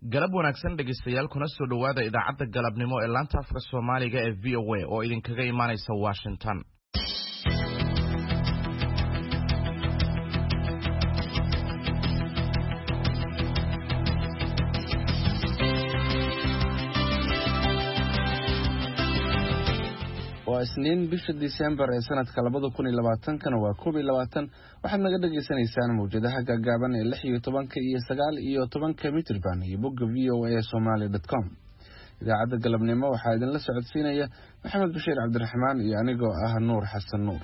galab wanaagsan dhegeystayaal kuna soo dhawaada idaacadda galabnimo ee laanta afka Soomaaliga ee VOA oo idinkaga imaanaysa Washington. waa isniin bisha December ee sanadka 2020 waa 22 waxaad naga dhageysanaysaan mowjadaha gaagaaban ee 16 iyo 9 iyo 10 mitirban iyo bogga voasomali.com. idaacadda galabnimo waxaa idin la socodsiinaya Maxamed Bashiir Cabdiraxmaan iyo anigoo ah Nuur Xasan Nuur.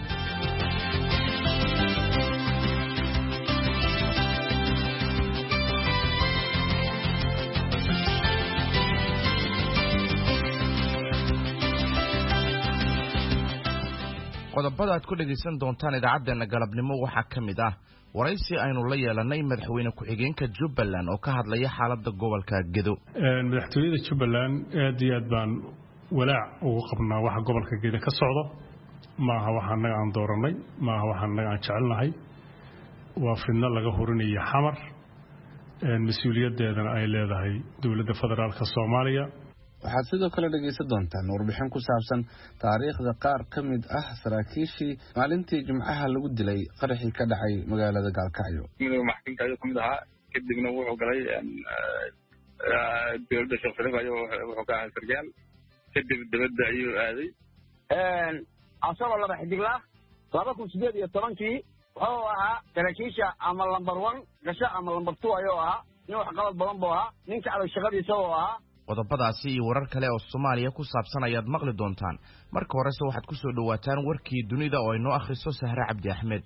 qodobada aad ku dhageysan doontaan idaacadeena galabnimo waxaa kamid ah waraysi aynu la yeelanay madaxweyne ku-xigeenka Jubbaland oo ka hadlaya xaaladda gobolka Gedo. madaxtooyada Jubbaland aad iyo aad baan walaac ugu qabnaa waxa gobolka Gedo ka socdo maaha waxa naga aan dooranay maaha waxa naga aan jecelnahay waa fidna laga horinayo xamar mas'uuliyadeedana ay leedahay dawladda federaalka Soomaaliya. waxaad sidoo kale dhageysan doontaan warbixin ku saabsan taariikhda qaar ka mid ah saraakiishii maalintii Jimcaha lagu dilay qaraxii ka dhacay magaalada Gaalkacyo. maxkamada ayuu kamid ahaa kadibna wuxuu galay dowladda shaqada wuxuu ka ahaa sargaal kadib dibadda ayuu aaday asaba laba xidigla 2018 wuxuu ahaa saraakiisha ama number 1 gasha ama number 2 ayuu ahaa nin wax qalad badan buu ahaa ninka cad shaqadiisa oo ahaa. qodobadaasi iyo warar kale oo Soomaaliya ku saabsan ayaad maqli doontaan. marka hore waxaad ku soo dhawaataan warkii dunida oo inoo akhriso Sahra Cabdi Axmed.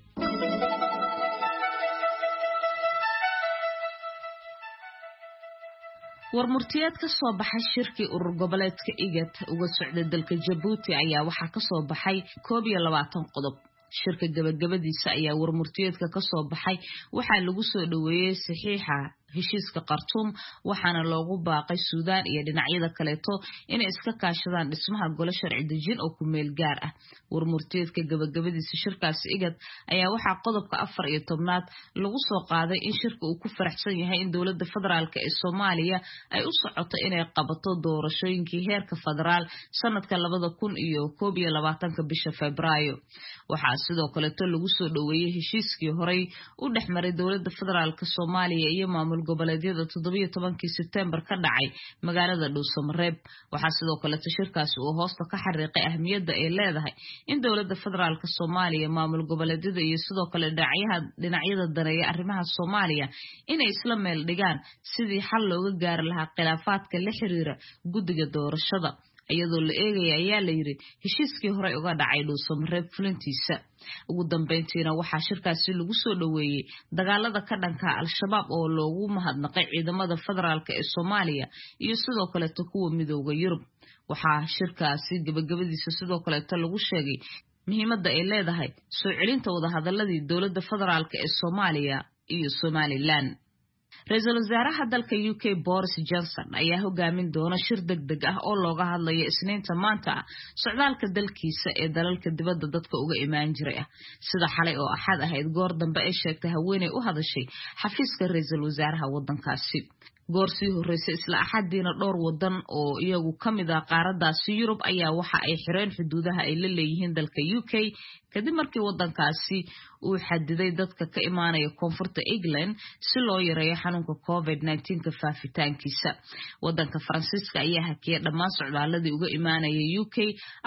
warmurtiyeed ka soo baxay shirkii urur goboleedka IGAD uga socday dalka Djibouti ayaa waxaa ka soo baxay 22 qodob. shirka gabagabadiisa ayaa warmurtiyeedka ka soo baxay waxaa lagu soo dhaweeyay saxiixa heshiiska Khartoum waxaana loogu baaqay Suudaan iyo dhinacyada kaleeto inay iska kaashadaan dhismaha gole sharci dejin oo ku meel gaar ah. warmurtiyeedka gabagabadiisa shirkaas IGAD ayaa waxaa qodobka 14aad lagu soo qaaday in shirka uu ku faraxsan yahay in dawladda federaalka ee Soomaaliya ay u socoto inay qabato doorashooyinkii heerka federaal sanadka 2021 bisha Febraayo. waxaa sidoo kale lagu soo dhaweeyay heshiiskii horey u dhaxmaray dawladda federaalka Soomaaliya iyo maamul goboleedyada 17 September ka dhacay magaalada Dhuusamareeb. waxaa sidoo kale shirkaasi uu hoosta ka xariiqay ahmiyadda ay leedahay in dawladda federaalka Soomaaliya maamul goboleedyada iyo sidoo kale dhinacyada daneeya arrimaha Soomaaliya inay isla meel dhigaan sidii xal looga gaari lahaa khilaafaadka la xiriira guddiga doorashada iyadoo la eegay ayaa la yiri heshiiskii hore uga dhacay Dhuusamareeb fulintiisa. ugu dambeyntiina waxaa shirkaasi lagu soo dhaweeyay dagaalada ka dhanka al-shabaab oo loogu mahadnaqay ciidamada federaalka ee Soomaaliya iyo sidoo kale kuwa midowga Yurub. waxaa shirkaasi gabagabadiisa sidoo kale lagu sheegay muhiimadda ay leedahay soo celinta wada hadaladii dawladda federaalka ee Soomaaliya iyo Somaliland. Ra'iisul Wasaaraha dalka UK Boris Johnson ayaa hogaamin doona shir degdeg ah oo looga hadlayo Isniinta maanta socdaalka dalkiisa ee dalalka dibadda dadka uga imaan jiray sida xalay oo Axad ahayd goor dambe ay sheegtay haweeney u hadashay xafiiska Ra'iisul Wasaaraha wadankaasi. goorsii horeysay isla Axadiina dhowr wadan oo iyagu kamid ah qaaradaasi Yurub ayaa waxa ay xireen xuduudaha ay la leeyihiin dalka UK kadib markii wadankaasi uu xadiday dadka ka imaanaya koonfurta England si loo yareeyo xanuunka COVID-19 ka faafitaankiisa. wadanka Faransiiska ayaa hakiyay dhammaan socdaaladii uga imaanaya UK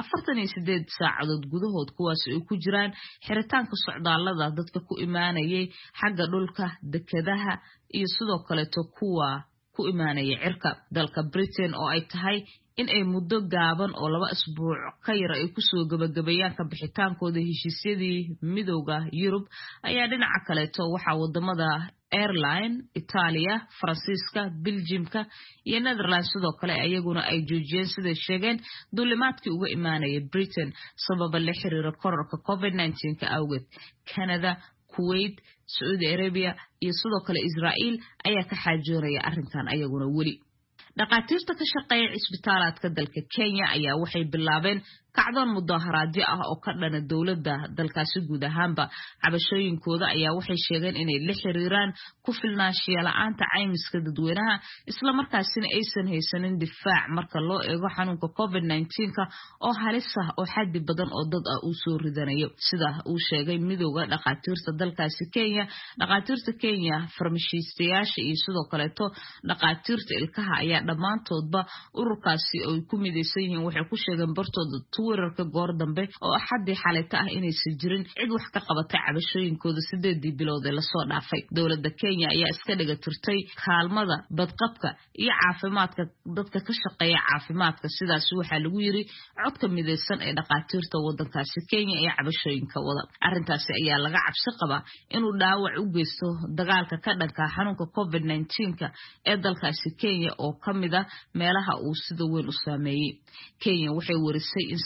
48 saacadood gudahood kuwaas oo ku jiraan xiritaanka socdaalada dadka ku imaanayay xagga dhulka dekedaha iyo sidoo kale kuwa ku imaanaya cirka. dalka Britain oo ay tahay in ay muddo gaaban oo 2 isbuuc ka yar ay ku soo gabagabeeyaan ka bixitaankooda heshiisyadii midowga Yurub ayaa dhinaca kale waxa wadamada Ireland, Italia, Faransiiska, Belgiumka iyo Netherlands sidoo kale ayaguna ay joojiyeen sida sheegeen duulimaadkii uga imaanaya Britain sabab la xiriira kororka COVID-19 ka awgeed. Canada, Kuwait, Saudi Arabia iyo sidoo kale Israel ayaa ka xaajoonaya arrintan ayaguna wali. dhaqaatiirta ka shaqeeya isbitaalada dalka Kenya ayaa waxay bilaabeen kacdoon mudaharaadyo ah oo ka dhana dawladda dalkaasi guud ahaanba cabashooyinkooda ayaa waxay sheegeen inay la xiriiraan ku filnaanshiya la'aanta caymiska dadweynaha isla markaasina aysan haysanin difaac marka loo eego xanuunka COVID-19 oo halis ah oo xaddi badan oo dad ah uu soo ridanayo sida uu sheegay midowga dhaqaatiirta dalkaasi Kenya dhaqaatiirta Kenya farmashiistayaasha iyo sidoo kaleeto dhaqaatiirta ilkaha ayaa dhamaantoodba ururkaasi oo ku midaysan yihiin waxay ku sheegeen bartooda weerarka goor dambe oo axadii xalayta ah inaysan jirin cid wax ka qabatay cabashooyinkooda 8 bilood ee la soo dhaafay dawladda Kenya ayaa iska dhiga tirtay kaalmada badqabka iyo caafimaadka dadka ka shaqeeya caafimaadka sidaas waxa lagu yiri codka midaysan ee dhaqaatiirta wadankaasi Kenya ee cabashooyinka wada arintaasi ayaa laga cabsi qabaa inuu dhaawac u geysto dagaalka ka dhanka xanuunka COVID-19 ee dalkaasi Kenya oo kamida meelaha uu sida weyn u saameeyay Kenya waxay warisay in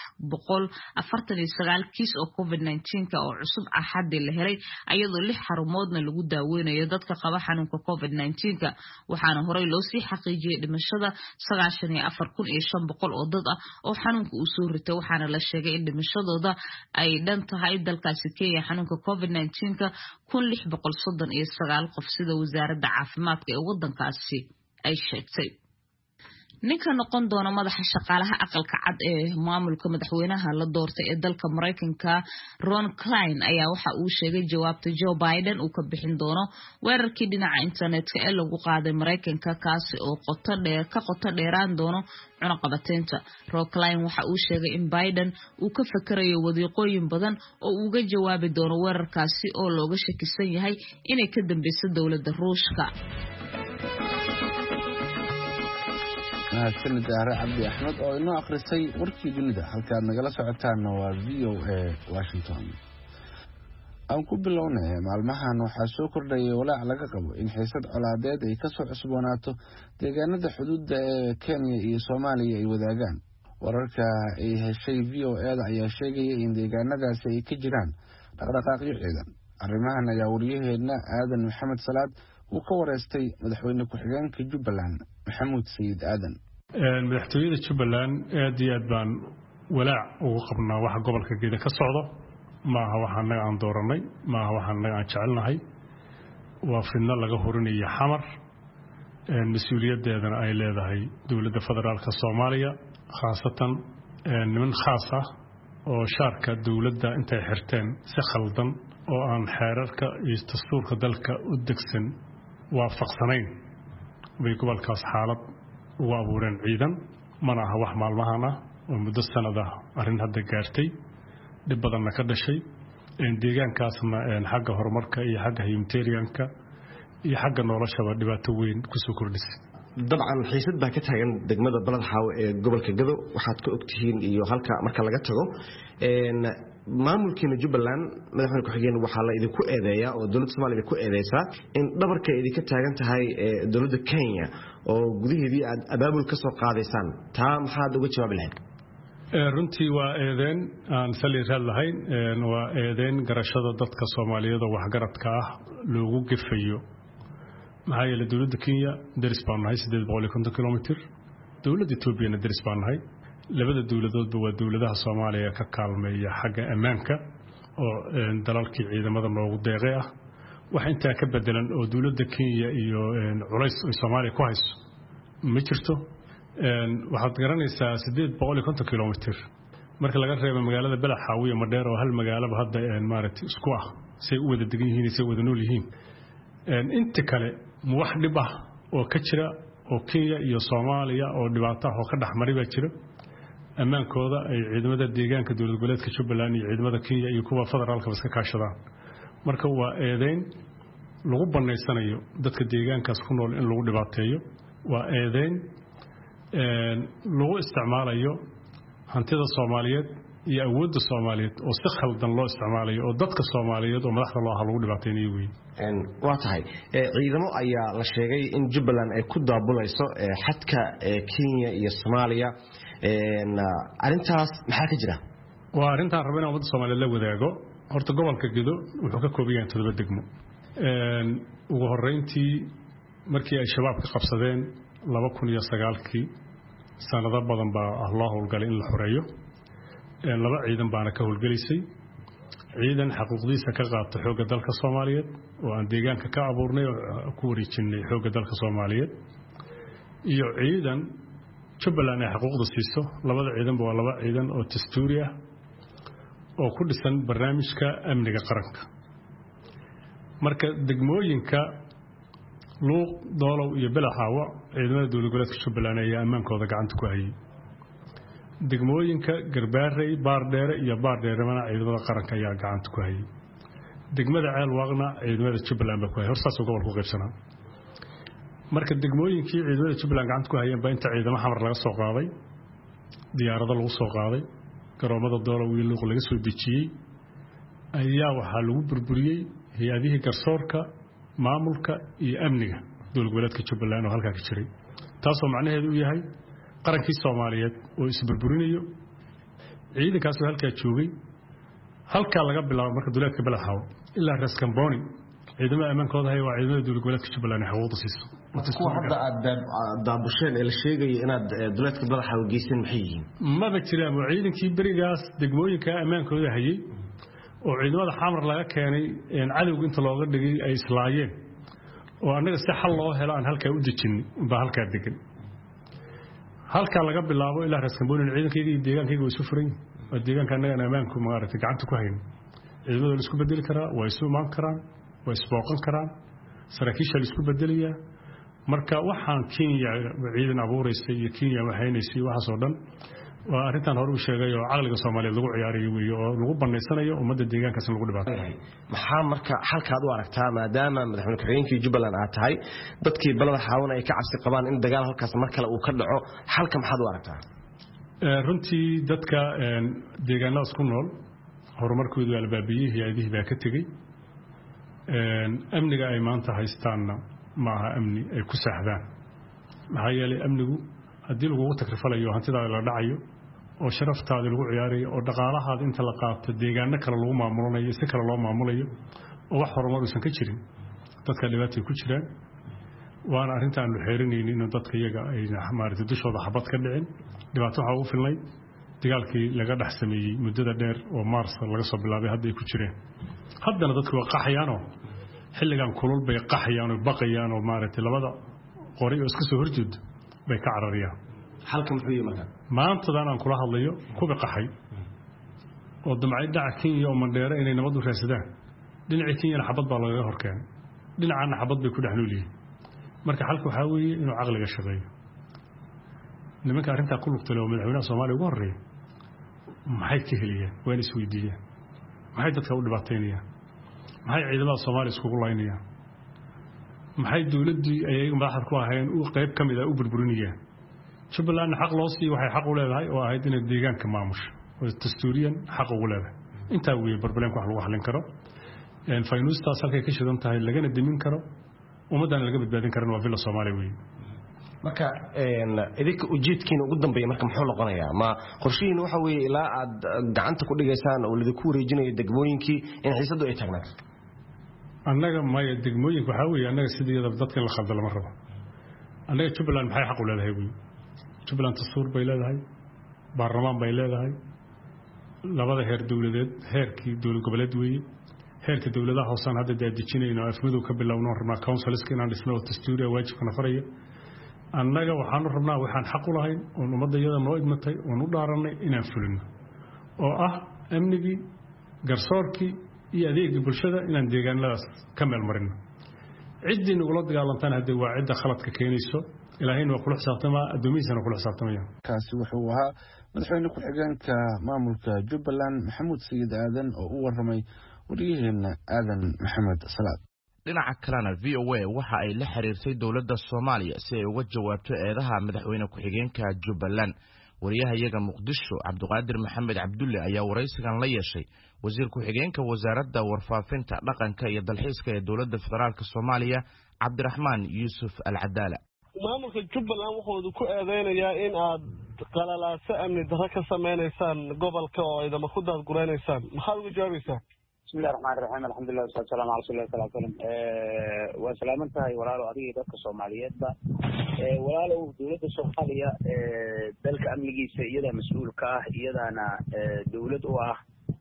349 kiis oo COVID-19 oo cusub axadii la helay ayadoo 6 xarumoodna lagu daaweynayo dadka qaba xanuunka COVID-19 waxaana horey loo sii xaqiijiyay dhimashada 94500 oo dad ah oo xanuunka uu soo ritay waxaana la sheegay in dhimashadooda ay dhan tahay dalkaasi Kenya xanuunka COVID-19 1639 qof sida wasaaradda caafimaadka ee wadankaasi ay sheegtay ninka noqon doona madaxa shaqaalaha aqalka cad ee maamulka madaxweynaha la doortay ee dalka Mareykanka Ron Klein ayaa waxa uu sheegay jawaabta Joe Biden uu ka bixin doono weerarkii dhinaca internetka ee lagu qaaday Mareykanka kaasi oo qoto dheeraan doono cunaqabateynta Ron Klein waxa uu sheegay in Biden uu ka fakarayo wadiiqooyin badan oo uu uga jawaabi doono weerarkaasi oo looga shakisan yahay inay ka dambayso dawladda Ruushka mahadsanid Zahra Cabdi Axmed oo inoo akhrisay warkii dunida halkaad nagala socotaana waa VOA Washington aan ku bilownay maalmahan waxaa soo kordhayay walaac laga qabo in xiisad colaadeed ay ka soo cusboonaato deegaanada xuduudda ee Kenya iyo Soomaaliya ay wadaagaan wararka ay heshay VOA ayaa sheegaya in deegaanadaasi ay ka jiraan dhaqdhaqaaqyo ciidan arrimahan ayaa wariyaheedna Aadan Maxamed Salaad uu ka wareystay madaxweyne ku-xigeenka Jubbaland Maxamuud Sayid Aadan madaxtooyada Jubbaland aad iyo aad baan walaac ugu qabnaa waxa gobolka Gedo ka socdo maaha waxa anaga aan dooranay maaha waxa anaga aan jecelnahay waa fidna laga horinayo xamar mas'uuliyadeedana ay leedahay dawladda federaalka Soomaaliya khaasatan niman khaas ah oo shaarka dawladda intay xirteen si khaldan oo aan xeerarka iyo dastuurka dalka u degsan waafaqsanayn bay gobolkaas xaalad ugu abuureen ciidan mana aha wax maalmahan ah oo muddo sanad ah arrin hadda gaartay dhib badanna ka dhashay deegaankaasna xagga horumarka iyo xagga humanitarianka iyo xagga noloshaba dhibaato weyn ku soo kordhisay dabcan xiisad baa ka taagan degmada Balad Xaawo ee gobolka Gedo waxaad ka ogtihiin iyo halka marka laga tago maamulkeena Jubbaland madaxweyne ku-xigeen waxaa la idinku eedeeyaa oo dawladda Soomaaliya ku eedeysaa in dhabarka idinka taagan tahay dawladda Kenya oo gudaheedii aad abaabul ka soo qaadaysaan taa maxaad uga jawaabi lahayd runtii waa eedeen aan saliiraad lahayn waa eedeen garashada dadka Soomaaliyeed oo waxgaradka ah loogu gefayo maxaa yeelay dawladda Kenya daris baan nahay 850 kilomitir dawladda Ethiopia daris baan nahay labada dawladoodba waa dawladaha Soomaaliya ka kaalmeeya xagga ammaanka oo dalalkii ciidamada loogu deeqay ah wax inta ka bedelan oo dawladda Kenya iyo culays ay Soomaaliya ku hayso ma jirto waxaad garanaysaa 850 kilomitir marka laga reebo magaalada Balad Xaawo iyo Madheer oo hal magaalo hadda maaragtay isku ah say u wada degan yihiin say wada nool yihiin inta kale wax dhib ah oo ka jira oo Kenya iyo Soomaaliya oo dhibaato ah oo ka dhaxmaray baa jira amaankooda ay ciidamada deegaanka dawlad goboleedka Jubbaland iyo ciidamada Kenya iyo kuwa federaalka iska kaashadaan marka waa eedeyn lagu baneysanayo dadka deegaankaas ku nool in lagu dhibaateeyo waa eedeyn lagu isticmaalayo hantida Soomaaliyeed iyo awoodda Soomaaliyeed oo si khaldan loo isticmaalayo oo dadka Soomaaliyeed oo madaxda loo lagu dhibaateynayo weyn waa tahay ciidamo ayaa la sheegay in Jubbaland ay ku daabulayso xadka Kenya iyo Soomaaliya arintaas maxaa ka jira waa arinta rabana wadada Soomaaliyeed la wadaago horta gobolka Gedo wuxuu ka kooban yahay 7 degmo ugu horeyntii markii ay shabaab ka qabsadeen 2009kii sanado badan baa loo howlgalay in la xoreeyo laba ciidan baana ka howlgelisay ciidan xaquuqdiisa ka qaata xoogga dalka Soomaaliyeed oo aan deegaanka ka abuurnay oo ku wareejinay xoogga dalka Soomaaliyeed iyo ciidan Jubbaland ay xaquuqda siiso labada ciidan waa laba ciidan oo dastuuri ah oo ku dhisan barnaamijka amniga qaranka marka degmooyinka luuq doolow iyo balaxaawa ciidamada dowlad goboleedka Jubbaland ayaa amaankooda gacanta ku hayay degmooyinka Garbaarey Baardheere iyo Baardheerana ciidamada qaranka ayaa gacanta ku hayay degmada Ceelwaaqna ciidamada Jubbaland ba ku hayay horsaas gobolka qaybsanaa marka degmooyinkii ciidamada Jubbaland gacanta ku hayeen ba inta ciidamada xamar laga soo qaaday diyaarado lagu soo qaaday garoomada doolow iyo luuq laga soo dejiyay ayaa waxa lagu burburiyay hay'adihii garsoorka maamulka iyo amniga dowlad goboleedka Jubbaland oo halka ka jiray taasoo macnaheedu yahay qarankii Soomaaliyeed oo isburburinayo ciidankaas halka joogay halka laga bilaabo marka dowladka Balaxaw ilaa Raskamboni ciidamada amaankooda hay waa ciidamada dowlad goboleedka Jubbaland ay xaquuqda siiso ku hadda daabasheen ee la sheegay inaad dowladka Balaxaw geysan maxay yihiin ma ba jiraan ciidankii barigaas degmooyinka amaankooda hayay oo ciidamada xamar laga keenay in cadawga inta looga dhigay ay islaayeen oo anaga si xal loo helo aan halka u dejin ba halka degan halka laga bilaabo ilaa Raskamboni ciidankayga iyo deegaankayga way isu furan oo deegaanka anaga amaanku maaragtay gacanta ku hayn ciidamada la isku bedeli karaa way isu maan karaan way isbooqan karaan saraakiisha la isku bedeliyaa marka waxaan Kenya ciidan abuureysay iyo Kenya waxaynaysay waxaas oo dhan waa arintan hore u sheegay oo caqliga Soomaaliyeed lagu ciyaariyo weeyo oo lagu baneysanayo ummadda deegaankaas lagu dhibaateeyo maxaa marka halkaad u aragtaa maadaama madaxweyne ku-xigeenkii Jubbaland aad tahay dadkii balada xaawna ay ka cabsi qabaan in dagaal halkaas mar kale uu ka dhaco halka maxaad u aragtaa runtii dadka deegaanadaas ku nool horumarkoodu waa la baabiyay hay'adihii baa ka tagay amniga ay maanta haystaanna ma aha amni ay ku saaxdaan maxaa yeelay amnigu haddii lagu takrifalayo hantidaada la dhacayo oo sharaftaada lagu ciyaarayo oo dhaqaalahaada inta la qaato deegaano kale lagu maamulanayo si kale loo maamulayo oo wax horumar uusan ka jirin dadka dhibaatay ku jiraan waana arrinta aan xeerinaynin in dadka iyaga ay maartay dushooda xabad ka dhicin dhibaato waxa ugu filnay dagaalkii laga dhex sameeyay muddada dheer oo Maars laga soo bilaabay hadda ay ku jireen haddana dadku waa qaxayaan oo xilligan kulul bay qaxayaan oo baqayaan oo maartay labada qori oo iska soo horjeedo bay ka carariyaan halka muxuu yahay marka maantadan aan kula hadlayo kuba qaxay oo damcay dhaca Kenya oo Mandheera inay nabad u raadsadaan dhinaca Kenya xabad baa laga horkeenay dhinacana xabad bay ku dhaxnooliyeen marka halka waxa weeye inuu caqliga shaqeeyo nimanka arrinta ku lugtay oo madaxweynaha Soomaaliya ugu horeeyay maxay ka heliyeen waan isweydiiyeen maxay dadka u dhibaateynayaan maxay ciidamada Soomaaliya isku laynayaan maxay dawladii ay madaxda ku ahaayeen oo qayb kamid ah u burburinayaan Jubbaland xaq loo siiyay waxay xaq u leedahay oo ahayd in deegaanka maamusho oo dastuuriyan xaq ugu leedahay inta weey barbalanka wax lagu xalin karo in faynuusta salka ka shidan tahay lagana dimin karo ummadan laga badbaadin karo waa villa Soomaaliya weey marka idinka ujeedkiina ugu dambeeyay marka muxuu noqonayaa ma qorshihiina waxa weeye ilaa aad gacanta ku dhigaysaan oo lidinku wareejinayo degmooyinkii in xiisadu ay taagnaato annaga ma degmooyinka waxa weeye annaga sidii dadka la khaldalo ma rabo annaga Jubbaland maxay xaq u leedahay weey Jubbaland dastuur bay leedahay baarlamaan bay leedahay labada heer dawladeed heerkii dawlad goboleed weey heerka dawladaha hoosan hadda dejinayna afmadu ka bilowno horma councilska inaan dhisno dastuuriga waajibkana faraya annaga waxaan rabnaa waxaan xaq u lahayn oo ummadda iyada noo idmatay oo u dhaaranay inaan fulino oo ah amnigii garsoorkii iyo adeegga bulshada inaan deegaanadaas ka meel marino ciidina ula dagaalantaan hadda waa ciidda khaladka keenayso ilaahayna waa kula xisaabtama adoomihiisana kula xisaabtamaya kaasi wuxuu ahaa madaxweyne ku-xigeenka maamulka Jubbaland Maxamuud Sayid Aadan oo u waramay wariyaheena Aadan Maxamed Salaad dhinaca kalena VOA waxa ay la xiriirtay dawladda Soomaaliya si ay uga jawaabto eedaha madaxweyne ku-xigeenka Jubbaland wariyaha iyaga Muqdisho Cabduqaadir Maxamed Cabdulle ayaa waraysigan la yeeshay wasiir ku-xigeenka wasaaradda warfaafinta dhaqanka iyo dalxiiska ee dawladda federaalka Soomaaliya Cabdiraxmaan Yuusuf Al-Cadaala maamulka Jubbaland wuxuu ku eedeynayaa in aad qalalaasa amni darro ka sameeynaysan gobolka oo idama ku daad gureynaysan maxaad uga jawaabaysaa bismillahirrahmanirrahiim alxamdulillah wassalaamu ala rasuulillahi sallallahu alayhi wasallam wa salaamantahay walaalo adiga dadka Soomaaliyeedba walaalow dowladda Soomaaliya dalka amnigiisa iyada mas'uul ka ah iyadana dowlad u ah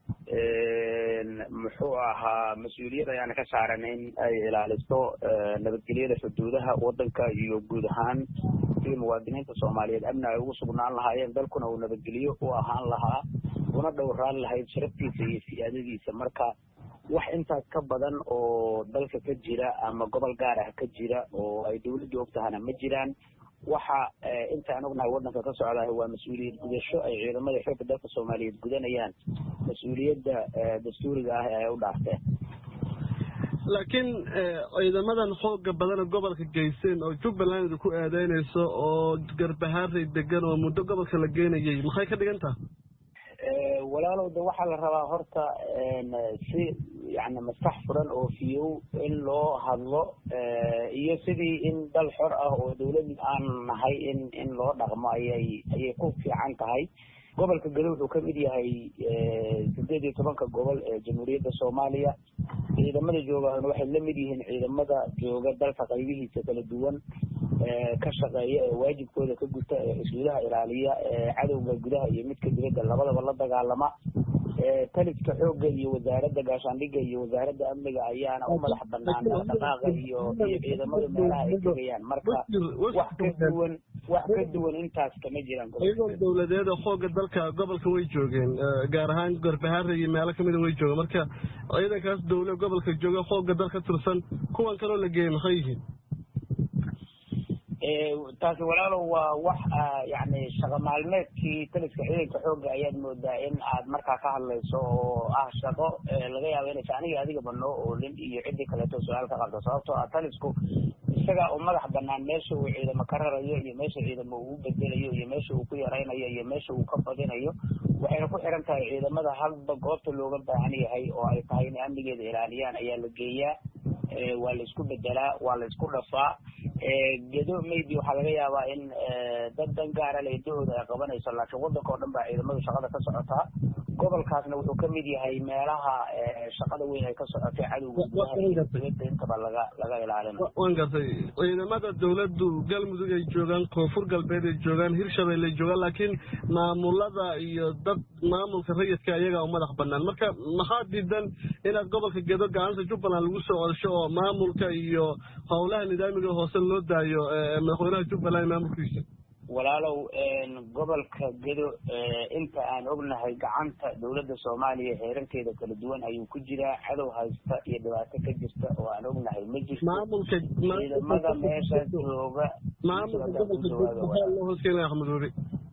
muxuu ahaa mas'uuliyad ayaan ka saaran in ay ilaaliso nabadgelyada xuduudaha wadanka iyo guud ahaan si muwaadiniinta Soomaaliyeed amni ay ugu sugnaan lahaayeen dalkuna uu nabadgelyo u ahaan lahaa una dhowraan lahayd sharaftiisa iyo siyaadadiisa marka wax intaas ka badan oo dalka ka jira ama gobol gaar ah ka jira oo ay dawladdu ogtahana ma jiraan waxa intaan ognahay wadanka ka socda waa mas'uuliyad gudasho ay ciidamada xoogga dalka Soomaaliyeed gudanayaan mas'uuliyadda dastuuriga ah ee u dhaafteen laakiin ciidamadan xoogga badan gobolka Geyseen oo Jubbaland ku aadeynayso oo Garbaharey degan oo muddo gobolka la geenayay maxay ka dhigan tahay walaalow waxa la rabaa horta si yani maskax furan oo fiyow in loo hadlo iyo sidii in dal xor ah oo dawlad aan nahay in loo dhaqmo ayay ku fiican tahay gobolka Galmudug wuxuu ka mid yahay 18 gobol ee Jamhuuriyadda Soomaaliya ciidamada jooga waxay la mid yihiin ciidamada jooga dalka qaybihiisa kala duwan ka shaqeeya waajibkooda ka guta xuduudaha ilaaliya cadawga gudaha iyo midka dibadda labadaba la dagaalama taliska xoogga iyo wasaaradda gaashaandhigga iyo wasaaradda amniga ayaana u madax bannaan dhaqaaqa iyo ciidamada meelaha ay tegayaan marka wax ka duwan intaas kama jiraan dawladeeda xoogga dalka gobolka way joogeen gaar ahaan Garbaharey iyo meelo kamid way joogeen marka ciidankaas dawladda gobolka jooga xoogga dalka tirsan kuwan kale la geeyay maxay yihiin taasi walaalow waa wax yani shaqo maalmeedkii taliska ciidanka xoogga ayaad moodaa in aad markaa ka hadlayso oo ah shaqo laga yaabo inay aniga adiga banoo oolin iyo cidii kaleeto su-aal ka qabto sababtoo ah talisku isaga u madax bannaan meesha uu ciidamo ka rarayo iyo meesha ciidamo uu bedelayo iyo meesha uu ku yaraynayo iyo meesha uu ka badinayo waxayna ku xiran tahay ciidamada halba goobta looga baahan yahay oo ay tahay in amnigeeda ilaaliyaan ayaa la geeyaa waa la isku bedelaa waa la isku dhafaa gedo maybe waxaa laga yaabaa in dad dan gaara leedahooda ay qabanayso laakiin wadanka oo dhan baa ciidamadu shaqada ka socotaa gobolkaasna wuxuu ka mid yahay meelaha shaqada weyn ay ka socotay cadowga gudaha iyo dibadda intaba laga ilaalinayo waan gartay ciidamada dawladdu Galmudug ay joogaan Koonfur Galbeed ay joogaan Hirshabeelle ay joogaan laakiin maamulada iyo dad maamulka rayidka ayaga u madax bannaan marka maxaa diidan inaad gobolka Gedo gacanta Jubbaland lagu soo celsho oo maamulka iyo howlaha nidaamka hoose loo daayo madaxweynaha Jubbaland maamulkiisa walaalow gobolka Gedo inta aan ognahay gacanta dawladda Soomaaliya heeranteeda kala duwan ayuu ku jiraa cadow haysta iyo dhibaato ka jirta oo aan ognahay ma jirto maamulka ciidamada meesha jooga maamulka gobolka loo hooskeenay Axmedoori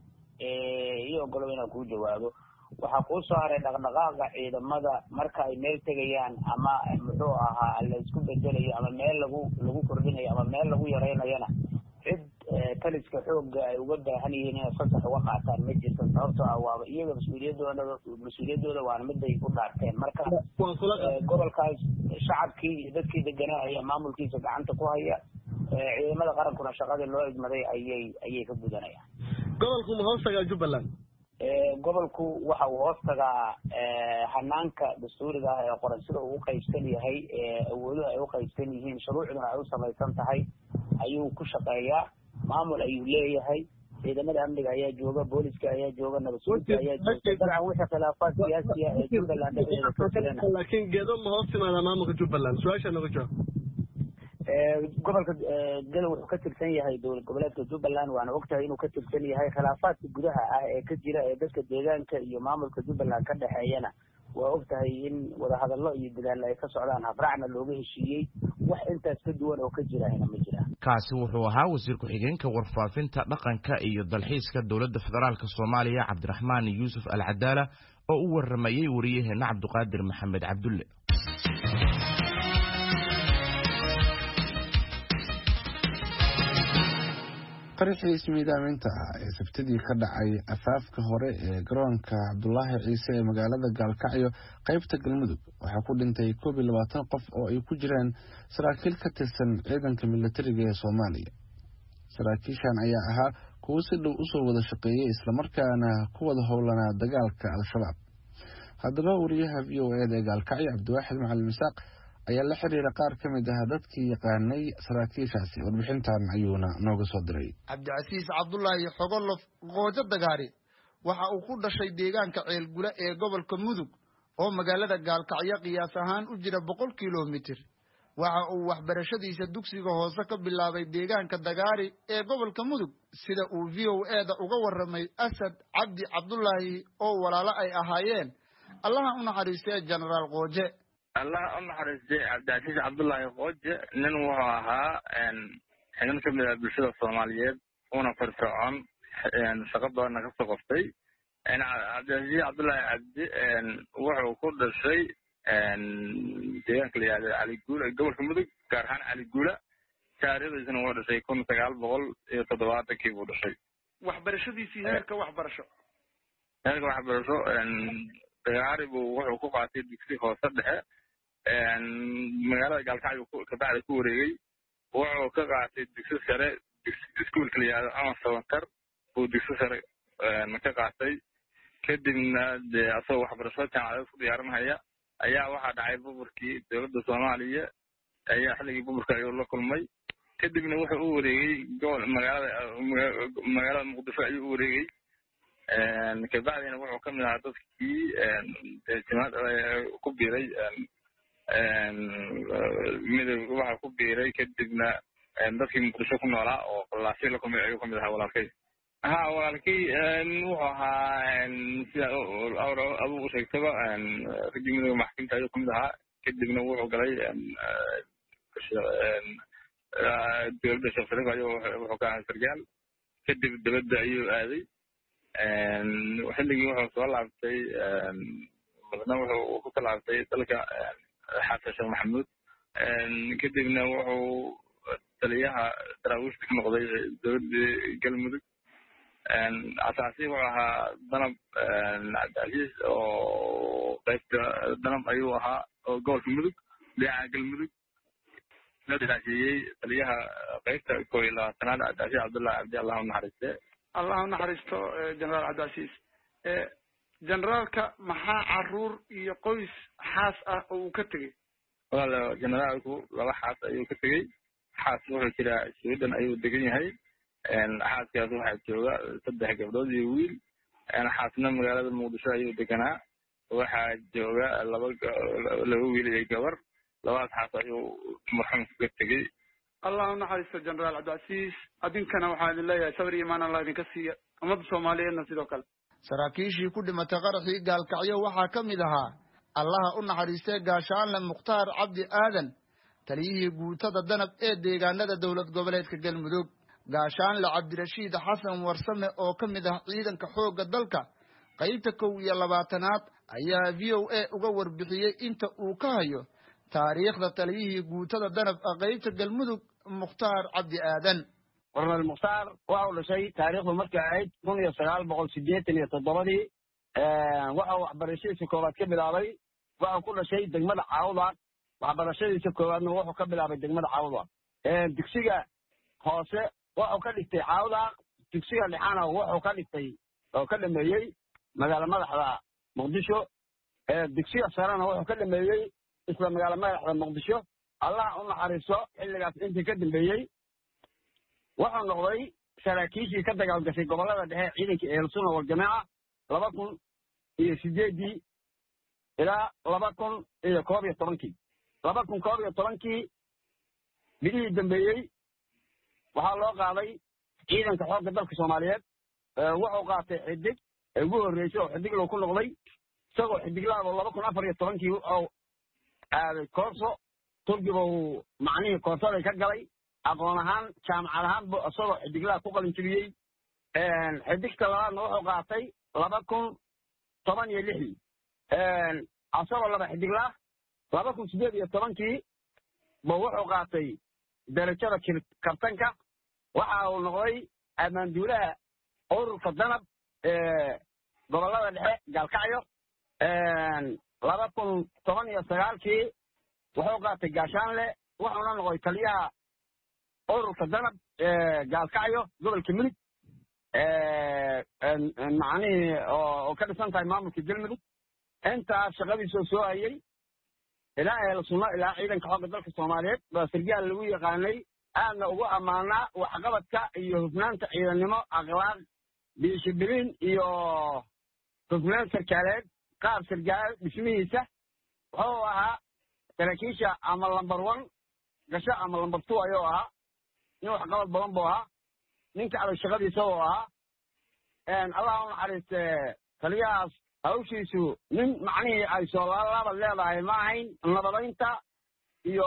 iyo golow inaan ku jawaabo waxaa ku soo haray dhaqdhaqaaqa ciidamada marka ay meel tegayaan ama muxuu ahaa la isku bedelayo ama meel lagu kordhinayo ama meel lagu yareynayana cid taliska xoogga ay uga baahan yihiin inay fasax uga qaataan ma jirto sababtoo ah waaba iyaga mas-uuliyadooda waana miday u dhaarteen marka gobolkaas shacabkii iyo dadkii deganaa ayaa maamulkiisa gacanta ku haya ciidamada qarankuna shaqadii loo idmaday ayay ka gudanayaan gobolku ma hoos tagaa Jubbaland gobolku waxa uu hoos tagaa hanaanka dastuuriga ah ee qoran sida uu u qaybsan yahay awooduhu ay u qaybsan yihiin shuruucduna ay u samaysan tahay ayuu ku shaqeeyaa maamul ayuu leeyahay ciidamada amniga ayaa jooga booliska ayaa jooga nabadsuginta ayaa jooga dabcan wixii khilaafaad siyaasi ah ee Jubbaland dhexdeeda ka jirana laakiin Gedo ma hoos timaada maamulka Jubbaland su-aasha naga jawaab gobolka Gedo wuxuu ka tirsan yahay dowlad goboleedka Jubbaland waana ogtahay inuu ka tirsan yahay khilaafaadka gudaha ah ee ka jira ee dadka deegaanka iyo maamulka Jubbaland ka dhaxeeyana waa ogtahay in wada hadallo iyo dadaal ay ka socdaan habracna looga heshiiyey wax intaas ka duwan oo ka jira ma jiraan kaasi wuxuu ahaa wasiir ku-xigeenka warfaafinta dhaqanka iyo dalxiiska dowladda federaalka Soomaaliya Cabdiraxmaan Yuusuf Al-Cadaala oo u waramayay wariyaheena Cabduqaadir Maxamed Cabdulle qaraxii ismiidaaminta ah ee sabtidii ka dhacay afaafka hore ee garoonka Cabdullaahi Ciise ee magaalada Gaalkacyo qaybta Galmudug waxaa ku dhintay 21 qof oo ay ku jiraan saraakiil ka tirsan ciidanka militariga ee Soomaaliya saraakiishan ayaa ahaa kuwo si dhow u soo wada shaqeeyay isla markaana ku wada howlanaa dagaalka Al-Shabaab haddaba wariyaha VOA ee Gaalkacyo Cabdiwaaxid Macalin Misaaq ayaa la xiriira qaar ka mid ah dadkii yaqaanay saraakiishaasi. warbixintan ayuuna nooga soo diray cabdicasiis cabdulaahi xogolof qoojo dagaari waxa uu ku dhashay deegaanka ceelgula ee gobolka mudug oo magaalada gaalkacyo qiyaas ahaan u jira 100 kilomitir. waxa uu waxbarashadiisa dugsiga hoose ka bilaabay deegaanka dagaari ee gobolka mudug sida uu VOA-da uga warramay Asad Cabdi Cabdulaahi oo walaalo ay ahaayeen. allaha u naxariistay Generaal Qooje. allah u naxariistay cabdicasiis cabdulaahi qooje nin wuxuu ahaa xubin ka mid ah bulshada Soomaaliyeed una firfircoon shaqo badan ka soo qabtay. cabdicasiis cabdulaahi cabdi wuxuu ku dhashay deegaanka la yiraahdo Cali Guula gobolka mudug gaar ahaan Cali Guula taariikhdiisana waa dhashay 1970 buu dhashay. waxbarashadiisii heerka waxbarasho dagaari buu wuxuu ku qaatay dugsi hoose dhexe magaalada gaalkacyo ka bacda ku wareegay. wuxuu ka qaatay dugsi sare iskuulka la yiraahdo ama sabankar buu dugsi sare ka qaatay. kadibna asagoo waxbarasho jaamacadeed ku diyaarinaya ayaa waxaa dhacay burburkii dowladda Soomaaliya ayaa xilligii burburka ayuu la kulmay. kadibna wuxuu u wareegay magaalada Muqdisho ayuu u wareegay. kabacdina wuxuu ka mid ahaa dadkii jimaad ku biiray midowga waxa ku biiray. kadibna dadkii Muqdisho ku noolaa oo qolaashay la kulmay ayuu ka mid ahaa walaalkay. walaalkay wuxuu ahaa sida abu sheegtaba ragii midowga maxkamadda ayuu ka mid ahaa. kadibna wuxuu galay dowladda Sheekh Shariif ayuu wuxuu ka ahaa sargaal. kadib dibadda ayuu aaday. xilligii wuxuu soo laabtay badna wuxuu ku talaabtay dalka xasan sheekh maxamuud. kadibna wuxuu taliyaha daraawiishta ka noqday dowladda galmudug. asaasi wuxuu ahaa danab cabdicasiis oo qaybta danab ayuu ahaa oo gobolka mudug dhinaca galmudug la diraasiyey taliyaha qaybta 21aad cabdicasiis cabdullaahi cabdi allah u naxariistay. allah u naxariisto Generaal Cabdicasiis. generaalka maxaa caruur iyo qoys xaas ah oo uu ka tegey? wala generaalku 2 xaas ayuu ka tegey. xaas wuxuu jiraa Sweden ayuu degan yahay. xaaskaas waxaa jooga 3 gabdhood iyo wiil. xaasna magaalada Muqdisho ayuu deganaa. waxaa jooga 2 wiil iyo gabar. 2 xaas ayuu marxuumku ka tegey. allah u naxariisto Generaal Cabdicasiis. adinkana waxaan idin leeyahay sabir iyo iimaan allah idinka siiya ummadda Soomaaliyeedna sidoo kale. saraakiishii ku dhimatay qaraxii gaalkacyo waxaa ka mid ahaa allaha u naxariistay gaashaanle Mukhtaar Cabdi Aadan taliyihii guutada danab ee deegaanada dowlad goboleedka galmudug. gaashaanle Cabdirashiid Xasan Warsame oo ka mid ah ciidanka xoogga dalka qaybta 21aad ayaa VOA uga warbixiyay inta uu ka hayo taariikhda taliyihii guutada danab qaybta galmudug Mukhtaar Cabdi Aadan. Korneyl Mukhtaar waxa uu dhashay taariikhdu markay ahayd 1987 waxa uu waxbarashadiisa koowaad ka bilaabay waxa uu ku dhashay degmada Caawda. waxbarashadiisa koowaadna wuxuu ka bilaabay degmada Caawda. dugsiga hoose waxa uu ka dhigtay Caawda. dugsiga dhexana wuxuu ka dhigtay oo ka dhameeyay magaalada madaxda Muqdisho. dugsiga sarena wuxuu ka dhameeyay isla magaalada madaxda Muqdisho. allah u naxariiso xilligaas intii ka dambeeyay wuxuu noqday saraakiishii ka dagaalgashay gobolada dhexe ciidanka Ehelsunna wal Jamaaca 2008 ilaa 2011. 2011 bidii dambeeyay waxaa loo qaaday ciidanka xoogga dalka Soomaaliyeed. wuxuu qaatay xidig ugu horeysay oo xidig loo ku noqday isagoo xidiglaha 2014 oo aaday koorso turkiga uu macnihii koorsada ka galay aqoon ahaan jaamacad ahaan isagoo xidiglaha ku qalin jabiyey. xidigta labaadna wuxuu qaatay 2016 asagoo 2 xidiglaha 2018 buu wuxuu qaatay darajada kabtanka. waxa uu noqday ammaanduulaha ururka danab gobolada dhexe gaalkacyo. 2019 wuxuu qaatay gaashaanle wuxuuna noqday taliyaha ururka danab gaalkacyo gobolka mudug macnihii oo ka dhisan tahay maamulka galmudug. intaas shaqadiisa soo hayay ilaa ahlu sunna ilaa ciidanka xoogga dalka Soomaaliyeed baa sargaal lagu yaqaanay aadna ugu ammaanaa waxqabadka iyo hufnaanta ciidannimo akhlaaq dishibliin iyo hufnaan sarkaaleed qaab sargaal dhismihiisa wuxuu ahaa saraakiisha ama lambar 1 gasho ama lambar 2 ayuu ahaa nin waxqabad badan buu ahaa ninka adag shaqadiisa oo ahaa Allah u naxariistay taliyahaas hawshiisu nin macnihii ay soo laalaabad leedahay ma ahayn nabadaynta iyo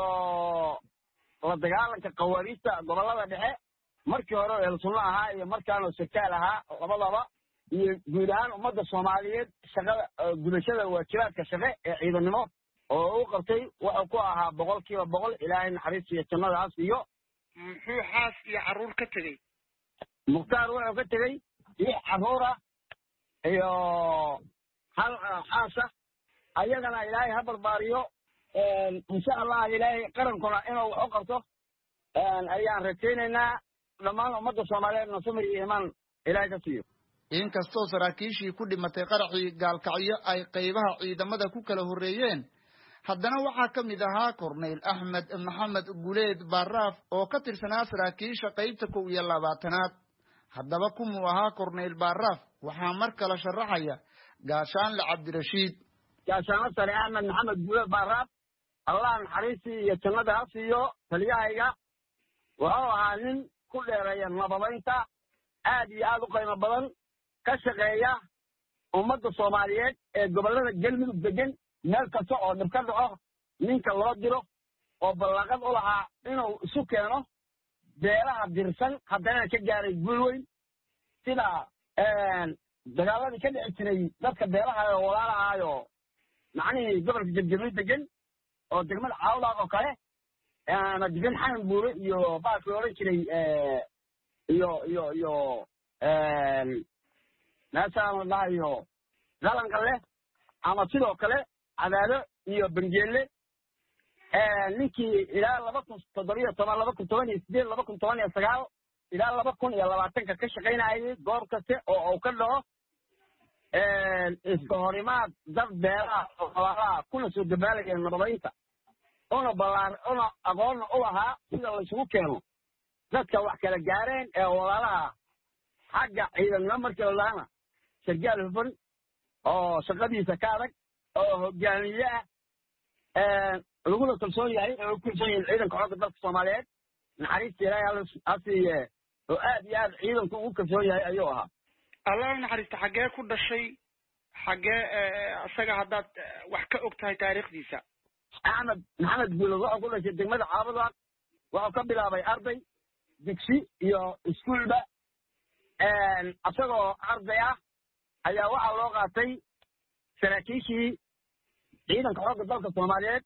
la dagaalanka qawaariista gobollada dhexe markii hore ee sunna ahaa iyo markaanoo sarkaal ahaa labadaba iyo guud ahaan ummadda Soomaaliyeed shaqada gudashada waajibaadka shaqo ee ciidannimo oo uu qabtay wuxuu ku ahaa 100% Ilaahay naxariis iyo jannadaas iyo muxuu xaas iyo caruur ka tagay muxtaar wuxuu ka tagay iyo caruura iyo hal xaasa ayagana Ilaahay ha barbaariyo insha Allah Ilaahay qarankuna inuu wax u qabto ayaan rajaynaynaa dhammaan ummadda Soomaaliyeed samir iyo iimaan Ilaahay ka siiyo inkastoo saraakiishii ku dhimatay qaraxii gaalkacyo ay qaybaha ciidamada ku kala horeeyeen haddana waxaa ka mid ahaa Korneyl Axmed Maxamed Guleed Baraaf oo ka tirsanaa saraakiisha qaybta 12aad haddaba kumuu ahaa Korneyl Baraaf waxaa mar kale sharaxaya gaashaanle Cabdirashiid gaashaanle sare Axmed Maxamed Guleed Baraaf Allah naxariisi iyo jannada ha siiyo taliyahayga wuxuu ahaa nin ku dheereeya nabadaynta aad iyo aad u qiimo badan ka shaqeeya ummadda Soomaaliyeed ee gobollada Galmudug degan meel kasta oo dhib ka dhaco ninka loo diro oo balaqad u lahaa inuu isu keeno beelaha dirsan haddana ka gaaray guul weyn sida dagaaladii ka dhici jiray dadka beelaha oo walaalahaayo macnihii gobolka Galgaduud degan oo degmada Caawdaaq oo kale ama degan xanan buure iyo baaqi oran jiray iyo naasaan wadaayo galanka leh ama sidoo kale cadaado iyo bangeelle ninkii ilaa 2017 ilaa 2020 ka shaqaynayay goob kaste oo uu ka dhaco iska horimaad dad beelaha oo kuna soo dabaalaya nabadaynta ona aqoonna u lahaa sida la isugu keeno dadka wax kala gaareen ee walaalaha xagga ciidannimo markii laana sargaal hufan oo shaqadiisa ka adag oo hogaamiye laguna kalsoon yahay oo ku kalsoon yahay ciidanka xoogga dalka Soomaaliyeed naxariista Ilaahay asiiye oo aad iyo aad ciidanku ugu kalsoon yahay ayuu ahaa Allah naxariista xagee ku dhashay xagee asaga haddaad wax ka og tahay taariikhdiisa Axmed Maxamed Guleed wuxuu ku dhashay degmada Caawdaaq wuxuu ka bilaabay arday dugsi iyo iskuulba asagoo arday ah ayaa waxaa loo qaatay saraakiishii ciidanka xoogga dalka Soomaaliyeed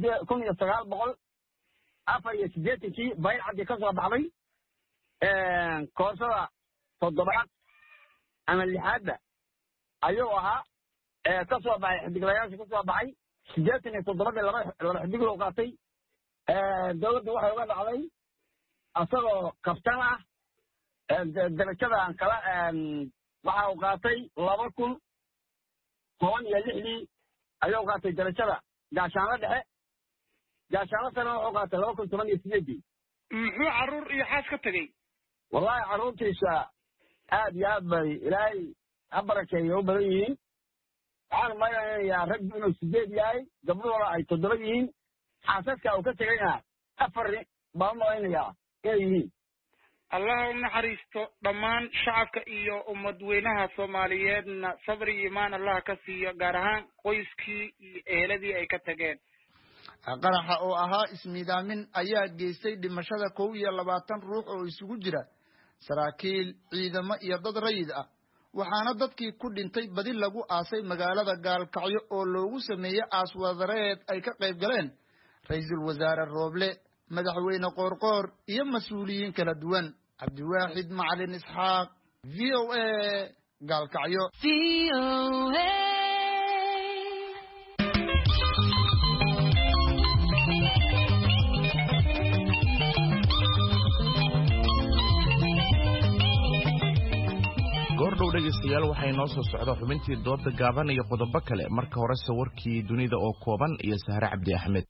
1984 baycadii ka soo baxday koorsada 7aad ama 6aad ayuu ahaa ka soo baxay xidiglayaasha ka soo baxay 87 laba xidig loo qaatay dawladda waxay uga dhacday asagoo kaftan ah darajada kala waxa uu qaatay 2016 ayuu qaatay darajada gaashaanle dhexe gaashaanle sare wuxuu qaatay 2018 muxuu caruur iyo xaas ka tagay wallahi caruurtiisa aad iyo aad bay Ilaahay ha barakeeyo u badan yihiin waxaan malaynayaa rag inuu 8 yahay gabdhuhuna ay 7 yihiin xaasaska uu ka tagayna 4 baan malaynayaa inay yihiin Allah u naxariisto dhammaan shacabka iyo ummadweynaha Soomaaliyeedna sabr iyo iimaan Allah ka siiyo gaar ahaan qoyskii iyo eeladii ay ka tageen qaraxa oo ahaa ismiidaamin ayaa geystay dhimashada 21 ruux oo isugu jira saraakiil ciidamo iyo dad rayid ah waxaana dadkii ku dhintay badi lagu aasay magaalada Gaalkacyo oo loogu sameeyay aaswadareed ay ka qayb galeen ra'iisul wasaare Rooble madaxweyne Qoorqoor iyo mas'uuliyiin kala duwan Cabdiwaaxid Macalin Isxaaq VOA Gaalkacyo goordhow dhegaystayaal waxay noo soo socda xubintii dooda gaaban iyo qodobo kale marka hore warkii dunida oo kooban iyo Sahra Cabdi Axmed.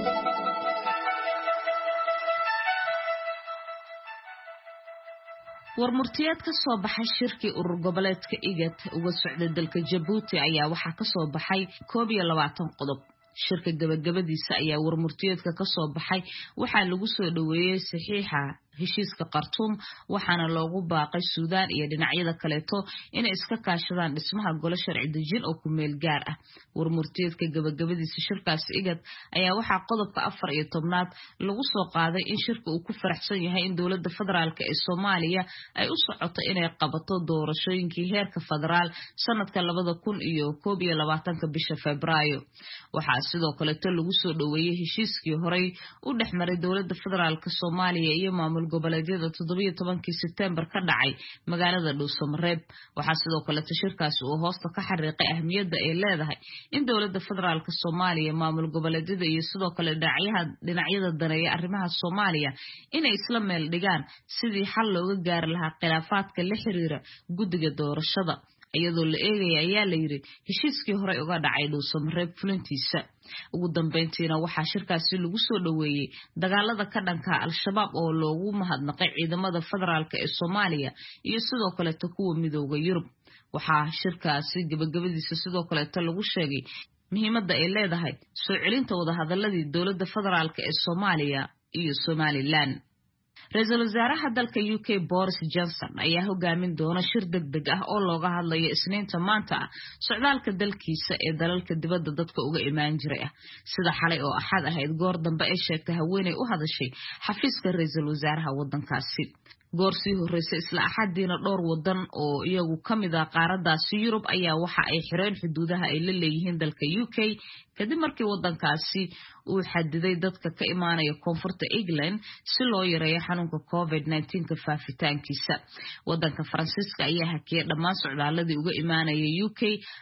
warmurtiyeed ka soo baxay shirkii urur goboleedka IGAD uga socday dalka Djibouti ayaa waxaa ka soo baxay 21 qodob. shirka gabagabadiisa ayaa warmurtiyeedka ka soo baxay waxaa lagu soo dhaweeyay saxiixa heshiiska Khartoum waxaana loogu baaqay Suudaan iyo dhinacyada kaleeto inay iska kaashadaan dhismaha gole sharci dejin oo ku meel gaar ah. warmurtiyeedka gabagabadiisa shirkaas IGAD ayaa waxaa qodobka 14aad lagu soo qaaday in shirka uu ku faraxsan yahay in dawladda federaalka ee Soomaaliya ay u socoto inay qabato doorashooyinkii heerka federaal sanadka 2021 bisha Febraayo. waxaa sidoo kale lagu soo dhaweeyay heshiiskii horey u dhaxmaray dawladda federaalka Soomaaliya iyo maamul goboleedyada 17 September ka dhacay magaalada Dhuusamareeb. waxaa sidoo kale shirkaasi uu hoosta ka xariiqay ahmiyadda ay leedahay in dawladda federaalka Soomaaliya maamul goboleedyada iyo sidoo kale dhinacyada daneeya arrimaha Soomaaliya inay isla meel dhigaan sidii xal looga gaari lahaa khilaafaadka la xiriira guddiga doorashada iyadoo la eegay ayaa la yiri heshiiskii hore uga dhacay Dhuusamareeb fulintiisa. ugu dambeyntiina waxaa shirkaasi lagu soo dhaweeyay dagaalada ka dhanka al-shabaab oo loogu mahadnaqay ciidamada federaalka ee Soomaaliya iyo sidoo kale kuwa midowga Yurub. waxaa shirkaasi gabagabadiisa sidoo kale lagu sheegay muhiimadda ay leedahay soo celinta wada hadaladii dawladda federaalka ee Soomaaliya iyo Somaliland. Ra'iisul Wasaaraha dalka UK Boris Johnson ayaa hogaamin doona shir degdeg ah oo looga hadlayo Isniinta maanta socdaalka dalkiisa ee dalalka dibadda dadka uga imaan jiray sida xalay oo Axad ahayd goor dambe ay sheegtay haweeney u hadashay xafiiska Ra'iisul Wasaaraha wadankaasi. goorsii horeysay isla Axadiina dhowr wadan oo iyagu kamid ah qaaradaasi Yurub ayaa waxa ay xireen xuduudaha ay la leeyihiin dalka UK kadib markii wadankaasi uu xadiday dadka ka imaanaya koonfurta England si loo yareeyo xanuunka COVID-19 ka faafitaankiisa. wadanka Faransiiska ayaa hakiyay dhammaan socdaaladii uga imaanaya UK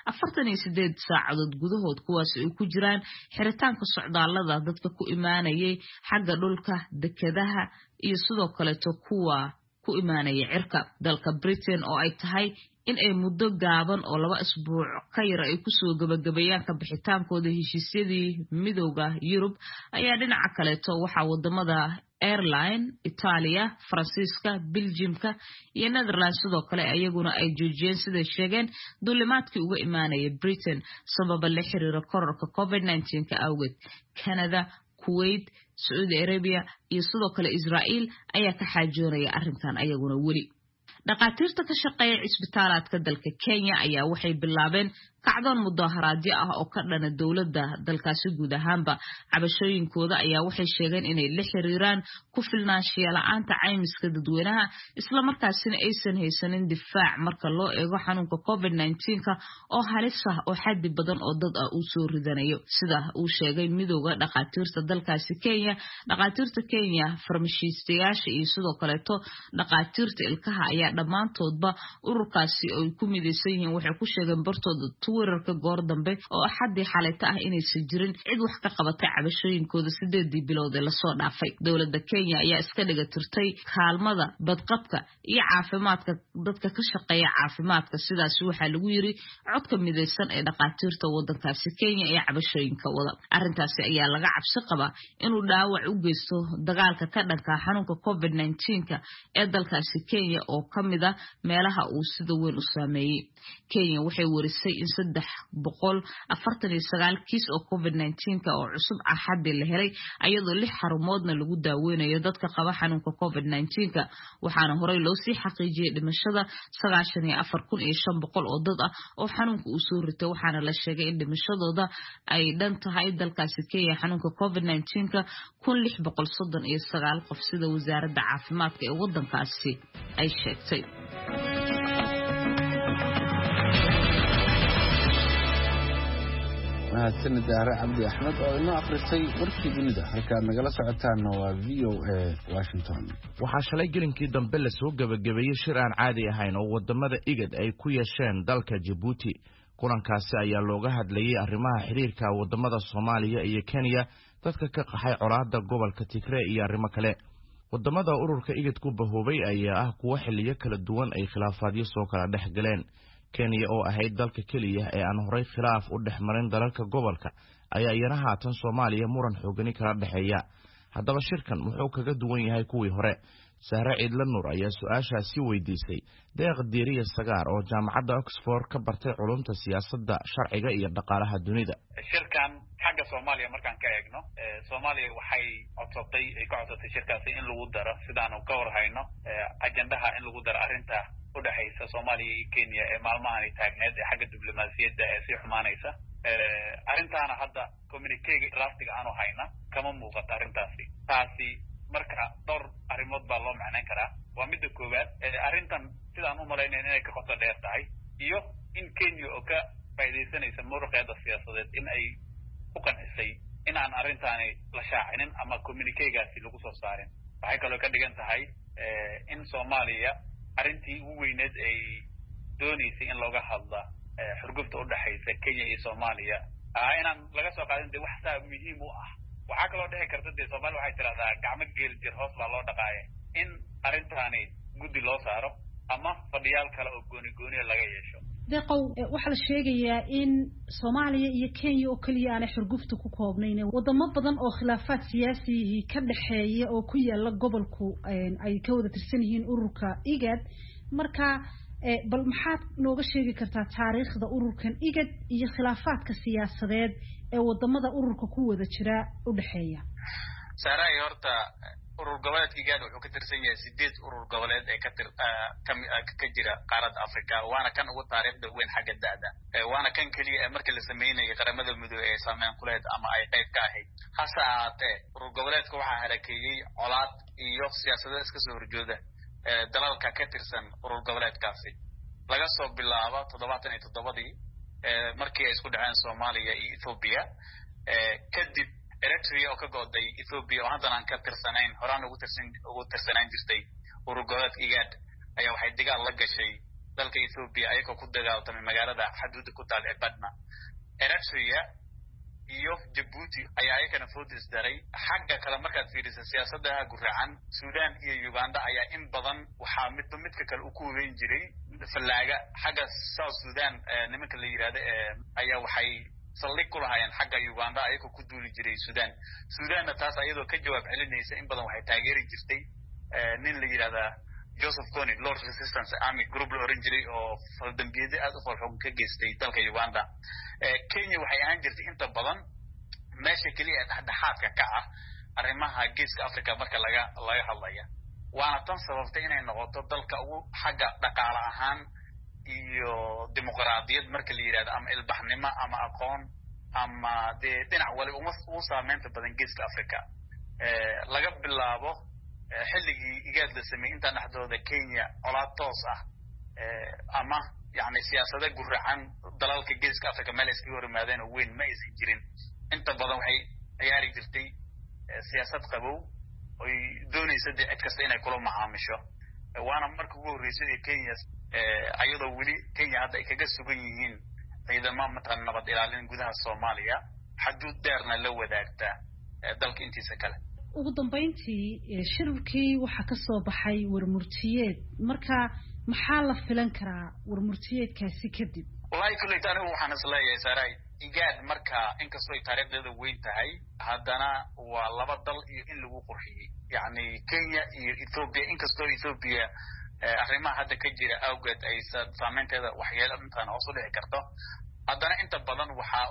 48 saacadood gudahood kuwaas ay ku jiraan xiritaanka socdaalada dadka ku imaanayay xagga dhulka dekedaha iyo sidoo kale kuwa ku imaanaya cirka. dalka Britain oo ay tahay in ay muddo gaaban oo 2 isbuuc ka yar ay ku soo gabagabeeyaan ka bixitaankooda heshiisyadii midowga Yurub ayaa dhinaca kale waxa wadamada Ireland, Italia, Faransiiska, Belgiumka iyo Netherlands sidoo kale ayaguna ay joojiyeen sida sheegeen duulimaadkii uga imaanaya Britain sabab la xiriira kororka COVID-19 ka awgeed. Canada, Kuwait, Saudi Arabia iyo sidoo kale Israel ayaa ka xaajoonaya arrintan ayaguna wali. dhaqaatiirta ka shaqeeya isbitaalada dalka Kenya ayaa waxay bilaabeen kacdoon mudaharaadyo ah oo ka dhana dawladda dalkaasi guud ahaanba. cabashooyinkooda ayaa waxay sheegeen inay la xiriiraan ku filnaanshiya la'aanta caymiska dadweynaha isla markaasina aysan haysanin difaac marka loo eego xanuunka COVID-19 oo halis ah oo xaddi badan oo dad ah uu soo ridanayo sida uu sheegay midowga dhaqaatiirta dalkaasi Kenya. dhaqaatiirta Kenya farmashiistayaasha iyo sidoo kale dhaqaatiirta ilkaha ayaa dhamaantoodba ururkaasi oo ku midaysan yihiin waxay ku sheegeen bartooda Twitterka goor dambe oo Axadii xalayta ah inaysan jirin cid wax ka qabatay cabashooyinkooda 8 bilood ee la soo dhaafay. dawladda Kenya ayaa iska dhigatirtay kaalmada badqabka iyo caafimaadka dadka ka shaqeeya caafimaadka sidaas waxa lagu yiri codka midaysan ee dhaqaatiirta wadankaasi Kenya ee cabashooyinka wada. arrintaasi ayaa laga cabsi qabaa inuu dhaawac u geysto dagaalka ka dhanka xanuunka COVID-19 ee dalkaasi Kenya oo kamid ah meelaha uu sida weyn u saameeyay. Kenya waxay warisay in 349 kiis oo COVID-19 oo cusub Axadii la helay ayadoo 6 xarumoodna lagu daaweynayo dadka qaba xanuunka COVID-19 waxaana horey loo sii xaqiijiyay dhimashada 94,500 oo dad ah oo xanuunka uu soo ritay waxaana la sheegay in dhimashadooda ay dhan tahay dalkaasi Kenya xanuunka COVID-19 639 qof sida wasaaradda caafimaadka ee wadankaasi ay sheegtay. mahadsanid Sahra Cabdi Axmed oo inoo akhrisay warkii dunida halka nagala socotaana waa VOA Washington. waxaa shalay gelinkii dambe la soo gabagabeeyay shir aan caadi ahayn oo wadamada IGAD ay ku yeesheen dalka Djibouti. kulankaasi ayaa looga hadlayay arrimaha xiriirka wadamada Soomaaliya iyo Kenya dadka ka qaxay colaadda gobolka Tigray iyo arrimo kale. wadamada ururka IGAD ku bahoobay ayaa ah kuwa xilliyo kala duwan ay khilaafaadyo soo kala dhex galeen. Kenya oo ahayd dalka kaliya ee aan horay khilaaf u dhex marin dalalka gobolka ayaa iyana haatan Soomaaliya muran xoogani kala dhaxeeya. Haddaba shirkan muxuu kaga duwan yahay kuwii hore? Sahra Ciidla Nuur ayaa su'aashaasi weydiisay Deeq Diiriye Sagaar oo jaamacadda Oxford ka bartay culumta siyaasadda, sharciga iyo dhaqaalaha dunida. Shirkan xagga Soomaaliya markaan ka eegno, Soomaaliya waxay ka codsatay shirkaasi in lagu daro sidaan ka warhayno ajandaha in lagu daro arrinta u dhaxaysa Soomaaliya iyo Kenya ee maalmahan ay taagneed ee xagga diblomaasiyadda ee sii xumaanaysa. Arrintaana hadda communique draftiga aanu hayna kama muuqato arrintaasi. Taasi marka dhowr arrimood baa loo macnayn karaa. Waa midda koowaad arrintan sidaan u malaynay inay ka qoto dheer tahay iyo in Kenya oo ka faa'iideysanaysa muruqeeda siyaasadeed in ay u qancisay in aan arrintaani la shaacinin ama communique-gaasi lagu soo saarin. Waxay kaloo ka dhigan tahay in Soomaaliya arrintii ugu weyneed ay doonaysay in looga hadla xurgufta u dhaxaysa Kenya iyo Soomaaliya inaan laga soo qaadin de wax saa muhiim u ah. Waxaa kaloo dhici karta de Soomaaliya waxay tiraahdaa gacmo geel jir hoos baa loo dhaqaaya in arrintaani guddi loo saaro ama fadhiyaal kale oo gooni laga yeesho. deeqow waxa la sheegayaa in Soomaaliya iyo Kenya oo kaliya aanay xurgufta ku koobnayn wadamo badan oo khilaafaad siyaasi ka dhaxeeya oo ku yaala gobolku ay ka wada tirsan yihiin ururka IGAD. Marka bal maxaad nooga sheegi kartaa taariikhda ururkan IGAD iyo khilaafaadka siyaasadeed ee wadamada ururka ku wada jira u dhaxeeya? Saaray horta urur goboleedka IGAD wuxuu ka tirsan yahay 8 urur goboleed ee ka jira qaaradda Afrika, waana kan ugu taariikhda weyn xagga da'da, waana kan kaliya markii la sameeyay qaramada midoobay ee saameyn ku leedahay ama ay qayb ka ahayd. Hase ahaatee urur goboleedka waxaa halakeeyay colaad iyo siyaasado iska soo horjooda dalalka ka tirsan urur goboleedkaasi laga soo bilaabo 77 markii ay isku dhaceen Soomaaliya iyo Ethiopia, kadib Eritrea oo ka go'day Ethiopia oo haddana aan ka tirsanayn horaan ugu tirsanaan jirtay urur goboleedka IGAD ayaa waxay dagaal la gashay dalka Ethiopia ayagoo ku dagaaltamay magaalada xuduudda ku taal ee Badna. Eritrea iyo Djibouti ayaa ayagana foodis daray. Xagga kale markaad fiiriso siyaasadda guracan, Suudaan iyo Uganda ayaa in badan waxaa midka kale u ku weyn jiray falaaga. Xagga South Sudan nimanka la yiraahdo ayaa waxay saldhig ku lahaayeen xagga Uganda ayagoo ku duuli jiray Suudaanna taas ayadoo ka jawaab celinaysa in badan waxay taageeri jirtay nin la yiraahdo Joseph Kony Lord Resistance Army group la oran jiray oo faldambiyada aad u xoog ka geystay dalka Uganda. Kenya waxay ahaan jirtay inta badan meesha kaliya dhexdhexaadka ka ah arrimaha geeska Afrika marka laga hadlaya, waana tan sababtay inay noqoto dalka ugu xagga dhaqaale ahaan iyo dimuqraadiyad marka la yiraahdo ama ilbaxnimo ama aqoon ama dhinac wali u saameynta badan geeska Afrika. Laga bilaabo xilligii IGAD la sameeyay inta dhaxdooda Kenya colaad toos ah ama yani siyaasada guracan dalalka geeska Afrika meel iska hormaadeen oo weyn ma aysan jirin. Inta badan waxay ciyaari jirtay siyaasad qabow oo doonaysa cid kasta inay kula macaamisho. Waana markii ugu horeysay ee Kenya ayadoo weli Kenya hadda ay kaga sugan yihiin ciidamada matan nabad ilaalin gudaha Soomaaliya xuduud dheerna la wadaagta dalka intiisa kale. Ugu dambeyntii shirkii waxa ka soo baxay warmurtiyeed, marka maxaa la filan karaa warmurtiyeedkaasi kadib? Wallahi kulli taan waxaan isleeyahay Saaray IGAD marka inkastoo ay taariikhdeeda weyn tahay haddana waa laba dal iyo in lagu qurxiyay, yani Kenya iyo Ethiopia. Inkastoo Ethiopia arrimaha hadda ka jira awgeed ay saameynteeda waxyeelo intaan hoos u dhici karto, haddana inta badan waxaa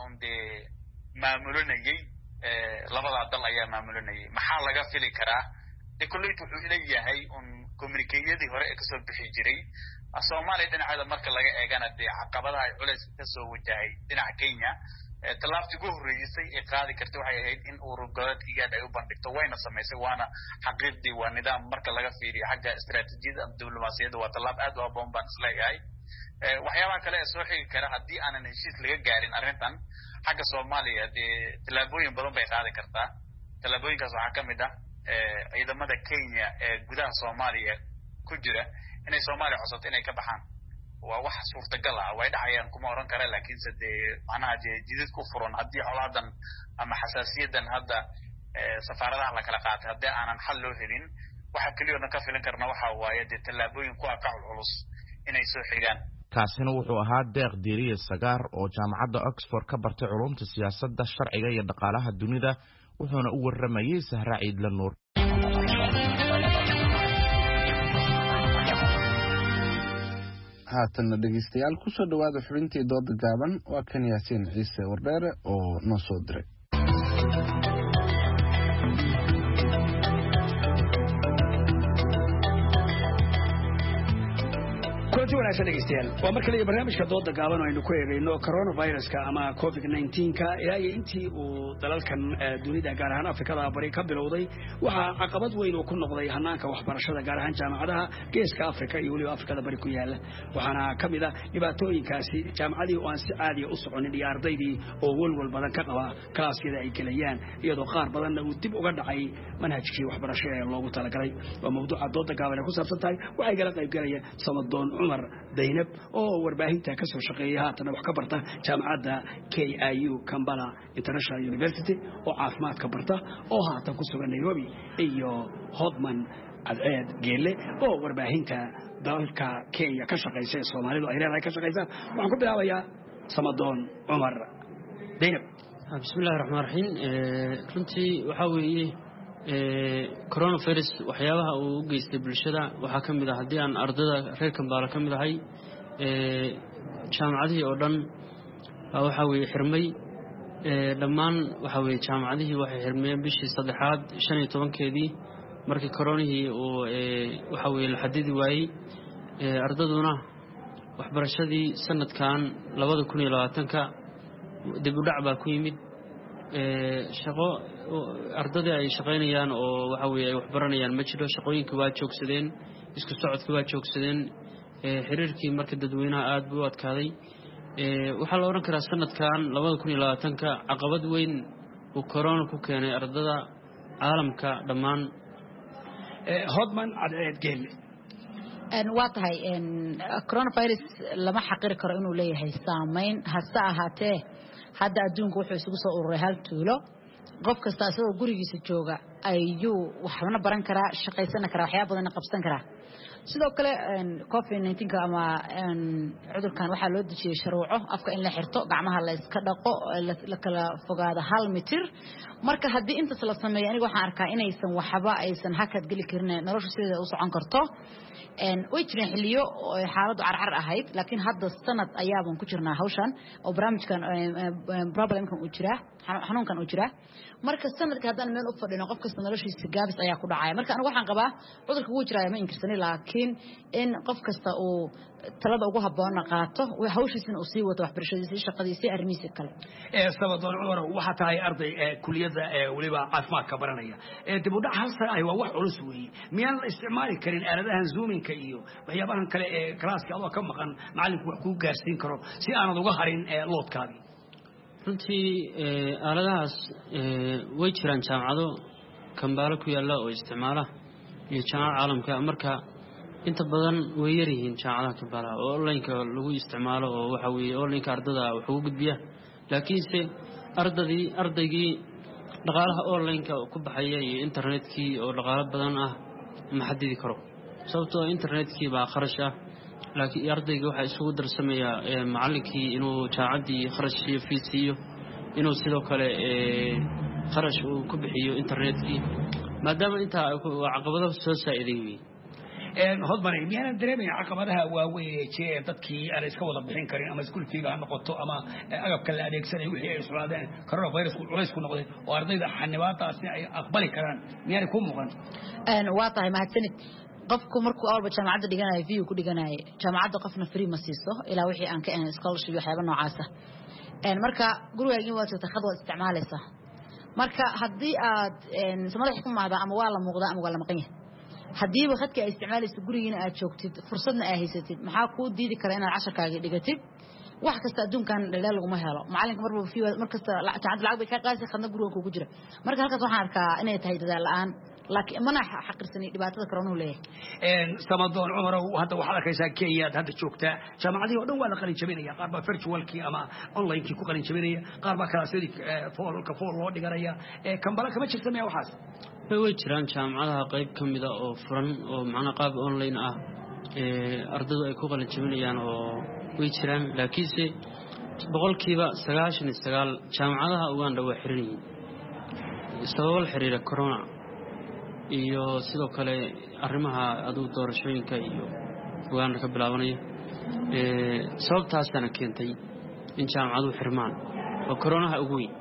maamulanayay labada dal ayaa maamulanayay. Maxaa laga fili karaa? Kulli wuxuu leeyahay communique-yadii hore ee kasoo bixi jiray Soomaaliya dhinaceeda marka laga eegana caqabadaha ay culays ka soo wajahay dhinaca Kenya. Talaabtii ugu horeysay ee qaadi kartay waxay ahayd in urur goboleedka IGAD ay u bandhigto, wayna samaysay, waana xaqiiqdii waa nidaam marka laga fiiriyo xagga istiraatiijiyadda ama diblomaasiyadda waa talaab aad u habboon baan isleeyahay. Waxyaabaha kale ee soo xigi kara haddii aanan heshiis laga gaarin arrintan xagga Soomaaliya talaabooyin badan bay qaadi kartaa. Talaabooyinkaas waxaa ka mid ah ciidamada Kenya ee gudaha Soomaaliya ku jira inay Soomaaliya codsato inay ka baxaan. waa wax suurtagal ah way dhacayaan kuma oran kara laakiin macnaha jidid ku furan hadii colaadan ama xasaasiyadan hadda safaaradaha la kala qaatay hadii aanan xal loo helin waxa kaliya oo ka filan karna waxa waaye de tallaabooyin ku aqal culus inay soo xigaan kaasina wuxuu ahaa Deeq Diiriye Sagaar oo jaamacadda Oxford ka bartay culumta siyaasadda sharciga iyo dhaqaalaha dunida wuxuuna u waramayay Sahra Ciidla Nuur haatan dhegeystayaal ku soo dhawaada xubintii dooda gaaban waa kan Yaasiin Ciise Wardheere oo noo soo diray kulanti wanaagsan dhegeystayaal waa mar kale barnaamijka dooda gaaban oo aynu ku eegayno coronaviruska ama covid-19ka ilaa iyo intii uu dalalkan dunida gaar ahaan Afrikada bari ka bilowday waxaa caqabad weyn oo ku noqday hanaanka waxbarashada gaar ahaan jaamacadaha geeska Afrika iyo waliba Afrikada bari ku yaala waxaana kamid ah dhibaatooyinkaasi jaamacadii oo aan si caadi ah u soconin iyo ardaydii oo walwal badan ka qaba kalaaskeeda ay galayaan iyadoo qaar badanna uu dib uga dhacay manhajkii waxbarashada ee loogu talagalay waa mawduuca dooda gaaban ee ku saabsan tahay waxay kala qayb galayaan Samadoon Umar Daynab oo warbaahinta ka soo shaqeeyay haatan wax ka barta jaamacadda KIU Kampala International University oo caafimaad ka barta oo haatan ku sugan Nairobi iyo Hodman Adceed Geelle oo warbaahinta dalka Kenya ka shaqeysay Soomaalidu ay leedahay ka shaqeysaa waxaan ku bilaabayaa Samadoon Umar Daynab bismillaahir rahmaanir rahiim runtii waxa weeye coronavirus waxyaabaha uu u geystay bulshada waxa kamid ah hadii aan ardayda reer Kampala kamid ahay jaamacadii oo dhan waxa weeye xirmay dhammaan waxa weeye jaamacadii waxay xirmeen bishii 3aad 15keedii markii coronihii uu waxa weeye la xadidi waayay ardayduna waxbarashadii sanadkan 2020ka dib u dhac baa ku yimid shaqo ardayda ay shaqeynayaan oo waxa weeye ay wax baranayaan ma jiro shaqooyinkii waa joogsadeen isku socodkii waa joogsadeen xiriirkii marka dadweynaha aad buu adkaaday waxa la oran karaa sanadkan 2020ka caqabad weyn uu corona ku keenay ardayda caalamka dhamaan Hodman Adceed Geelle waa tahay coronavirus lama xaqiri karo inuu leeyahay saameyn hase ahaatee hadda adduunku wuxuu isugu soo ururay hal tuulo qof kasta asagoo gurigiisa jooga ayuu waxna baran karaa shaqaysan karaa waxyaabo badan qabsan karaa sidoo kale covid-19 ama cudurkan waxa loo dejiyay shuruuco afka in la xirto gacmaha la iska dhaqo la kala fogaado 1 mitir marka hadii intaas la sameeyo aniga waxaan arkaa inaysan waxba aysan hakad gali karin nolosha sideeda u socon karto way jireen xilliyo xaaladu carcar ahayd laakiin hadda sanad ayaaban ku jirnaa hawshan oo barnaamijkan problemkan uu jira xanuunkan uu jira marka sanadka haddaan meel u fadhino qof kasta noloshiisa gaabis ayaa ku dhacaya marka anigu waxaan qabaa cudurka wuu jiraa ma inkirsani laakiin in qof kasta uu talada ugu habboon qaato hawshiisana uu sii wato waxbarashadiisa shaqadiisa arrimihiisa kale Samadoon Umar waxa tahay arday kulliyada waliba caafimaadka baranaya dib u dhac hal sano ay waa wax culus weeye miyaan la isticmaali karin aaladahan zoomingka iyo waxyaabahan kale ee klaaska adoo ka maqan macalinku wax ku gaarsiin karo si aanad uga harin loodkaadi runtii aaladahaas way jiraan jaamacado Kampala ku yaala oo isticmaala iyo jaamacada caalamka marka inta badan way yar yihiin jaamacadaha Kampala oo online-ka lagu isticmaalo oo waxa weeye online-ka ardada wax ugu gudbiya laakiinse ardaygii dhaqaalaha online-ka ku baxaya iyo internetkii oo dhaqaale badan ah ma xadidi karo sababtoo internetkii baa kharash ah laakiin ardayga waxa isugu darsamaya macallinkii inuu jaamacadii kharash iyo fees iyo inuu sidoo kale kharash uu ku bixiyo internetkii maadaama inta caqabado soo saacideeyay Hodman miyaan dareemay caqabadaha waaweyn ee dadkii aan iska wada bixin karin ama iskuulkiiba ha noqoto ama agabka la adeegsanay wixii ay socdaan coronavirus culays ku noqday oo ardayda xanibaataasi ay aqbali karaan miyaan ku muuqan waa tahay mahadsanid qofku markuu awalba jaamacadda dhiganayo view ku dhiganayo jaamacadda qofna free ma siiso ilaa wixii aan ka ahayn scholarship waxyaabo noocaas ah marka gurigaagii waa tagtay khadwad isticmaalaysa marka haddii aad madax ku maada ama waa la muuqdaa ama waa la maqan yahay haddii khadka ay isticmaalayso gurigiina aad joogtid fursadna aad haysatid maxaa ku diidi kara inaad casharkaaga dhigatid wax kasta adduunkan dhalaal lagu ma helo macalinka markasta jaamacadda lacag bay ka qaadaysaa khadna guriga kugu jira marka halkaas waxaan arkaa inay tahay dadaal la'aan laakiin mana xaqirsanay dhibaatada koronuhu leeyahay Samadoon Umar hadda waxaad arkaysaa Kenya hadda joogta jaamacadii oo dhan waa la qalin jabinaya qaar baa virtualkii ama online-kii ku qalin jabinaya qaar baa kalaasyadii foolka loo dhiganaya Kampala kama jirta miyaa waxaas way jiraan jaamacadaha qayb ka mid ah oo furan oo macnaha qaab online ah ardaydu ay ku qalin jabinayaan oo way jiraan laakiinse boqolkiiba 99 jaamacadaha Uganda way xiran yihiin sabab la xiriira corona iyo sidoo kale arrimaha aduu doorashooyinka iyo Uganda ka bilaabanaya sababtaasna keentay in jaamacaduhu xirmaan oo corona ugu weyn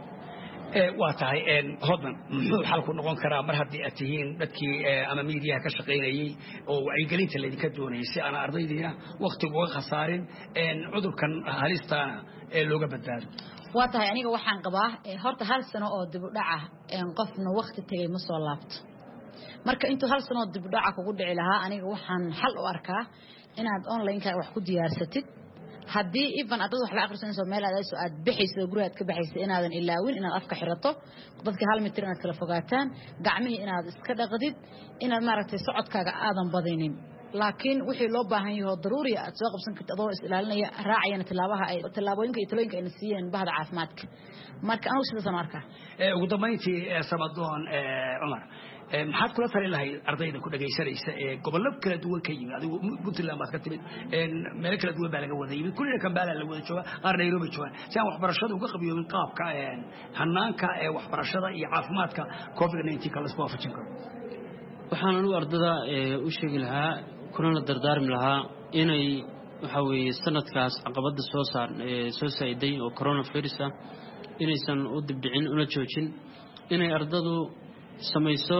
waa tahay hodan muxuu xalku noqon karaa mar haddii aad tihiin dadkii ama miidiyaha ka shaqaynayay oo wacyigelinta laydinka doonayay si aan ardaydiina waqtiga uga khasaarin cudurkan halistaana looga badbaado waa tahay aniga waxaan qabaa horta hal sano oo dib u dhaca qofna waqti tagay ma soo laabto marka intuu hal sano dib u dhaca kugu dhici lahaa aniga waxaan xal u arkaa inaad online-ka wax ku diyaarsatid haddii even adad wax la akhrisanayso meel aad bixayso guriga ka baxayso inaadan ilaawin inaad afka xirato dadka hal mitir inaad kala fogaataan gacmihii inaad iska dhaqdid inaad maaragtay socodkaaga aadan badinin laakiin wixii loo baahan yahay daruuri aad soo qabsan kartid adoo is ilaalinaya raacayna tilaabooyinka iyo talooyinka ay siiyeen bahda caafimaadka marka anu sidaan arkaa ugu dambeyntii Samadoon Umar maxaad kula tali lahayd ardayda ku dhageysanaysa gobollo kala duwan ka yimid adigu Puntland baad ka timid meel kala duwan baa laga wada yimid kulliina Kampala la wada jooga qaar Nairobi jooga si aan waxbarashada uga qabiyoobin qaabka hanaanka waxbarashada iyo caafimaadka COVID-19 kala soo waafajin karo waxaan anu ardada u sheegi lahaa kuna dardaarmi lahaa inay waxa weeye sanadkaas caqabada soo saaciday oo coronavirus ah inaysan u dibdicin una joojin inay ardadu samayso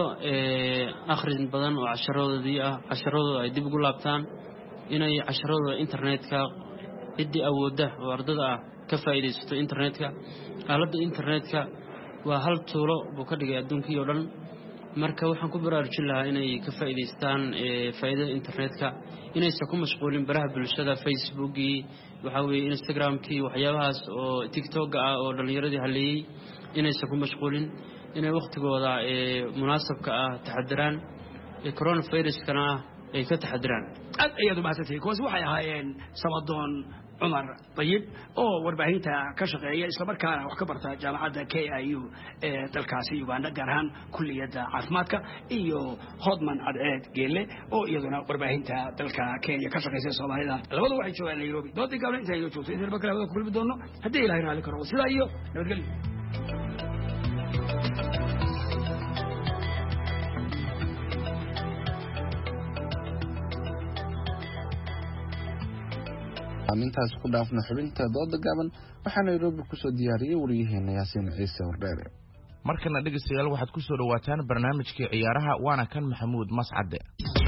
akhrin badan oo casharadooda ay dib ugu laabtaan inay casharadooda internetka cidii awooda oo ardada ah ka faa'iideysto internetka aaladda internetka waa hal tuulo buu ka dhigay adduunkii oo dhan marka waxaan ku baraarujin lahaa inay ka faa'iideystaan faa'iidada internetka inaysan ku mashquulin baraha bulshada facebookii waxa weeye instagramkii waxyaabahaas oo tiktok ah oo dhalinyaradii haleeyay inaysan ku mashquulin inay waqtigooda munaasabka ah taxadiraan coronavirus-kana ay ka taxadiraan aad ayaad u mahadsantahay kuwaas waxay ahaayeen Samadoon Umar Tayyib oo warbaahinta ka shaqeeya isla markaana wax ka barta jaamacadda KIU dalkaasi Uganda gaar ahaan kulliyadda caafimaadka iyo Hodman Cadceed Geelle oo iyaduna warbaahinta dalka Kenya ka shaqeysa Soomaalida labadu waxay joogaan Nairobi doodii gaabna inta ay joogto inta bakala wada ku kulmi doono haddii Ilaahay raali karo sidaa iyo nabadgelyo intaas ku dhaafna xubinta dooda gaaban waxaa Nairobi ku soo diyaariyay wariyaheena Yaasiin Ciise Wardheere markana dhegeystayaal waxaad ku soo dhawaataan barnaamijkii ciyaaraha waana kan Maxamuud Mascade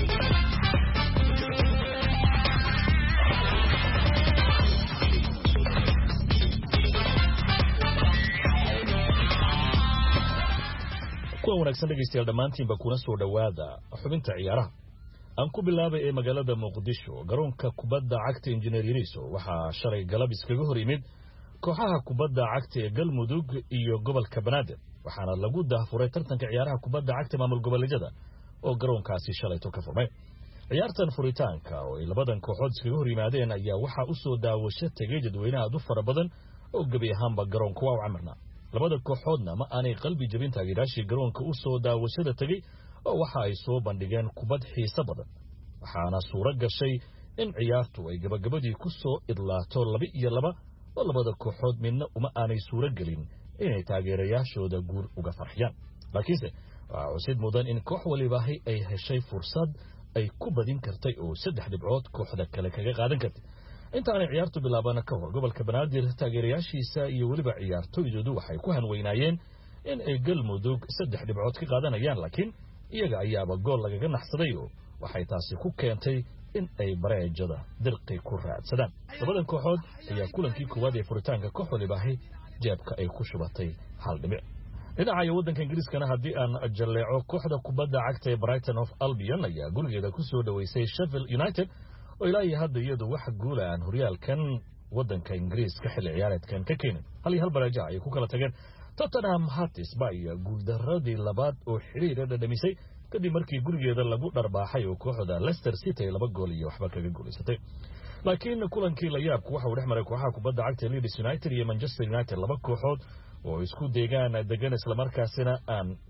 kuwa wanaagsan dhegeystayaal dhammaantiinba kuna soo dhawaada xubinta ciyaaraha aan ku bilaabay ee magaalada Muqdisho garoonka kubadda cagta Engineer Yariso waxaa shalay galab iskaga hor yimid kooxaha kubadda cagta ee Galmudug iyo gobolka Banaadir waxaana lagu daahfuray tartanka ciyaaraha kubadda cagta maamul goboleedyada oo garoonkaasi shalay ka furmay ciyaartan furitaanka oo ay labadan kooxood iskaga hor yimaadeen ayaa waxa u soo daawasho tagay dadweynaha aad u fara badan oo gabi ahaanba garoonka waa u camirna labada kooxoodna ma aanay qalbi jabin taageerayaashii garoonka u soo daawashada tagay oo waxa ay soo bandhigeen kubad xiiso badan waxaana suura gashay in ciyaartu ay gabagabadii ku soo idlaato 2-2 oo labada kooxood midna uma aanay suura gelin inay taageerayaashooda guul uga farxiyaan laakiinse waxaa xusid mudan in koox waliba ay heshay fursad ay ku badin kartay oo 3 dhibcood kooxda kale kaga qaadan kartay intaanay ciyaartu bilaabana ka hor gobolka Banaadir taageerayaashiisa iyo waliba ciyaartooydoodu waxay ku hanweynaayeen in ay Galmudug 3 dhibcood ka qaadanayaan laakiin iyaga ayaaba gool lagaga naxsaday oo waxay taasi ku keentay in ay bareejada dirqi ku raadsadaan labadan kooxood ayaa kulankii koowaad ee furitaanka koox waliba jeebka ay ku shubatay 1 dhibic dhinaca waddanka Ingiriiskana haddii aan jaleeco kooxda kubadda cagta ee Brighton of Albion ayaa gurigeeda ku soo dhaweysay Sheffield United oo ilaa hadda iyadu wax guul aan horyaalkan waddanka Ingiriiska xilli ciyaareedkan ka keenin hal bareejo ay ku kala tageen Tottenham Hotspur ayaa guuldaradii labaad oo xiriir ah dhamisay kadib markii gurigeeda lagu dharbaaxay oo kooxda Leicester City 2 gool iyo waxba kaga guuleysatay laakiin kulankii la yaabku waxa uu dhexmaray kooxaha kubadda cagta Leeds United iyo Manchester United 2 kooxood oo isku deegaan degan isla markaasina aan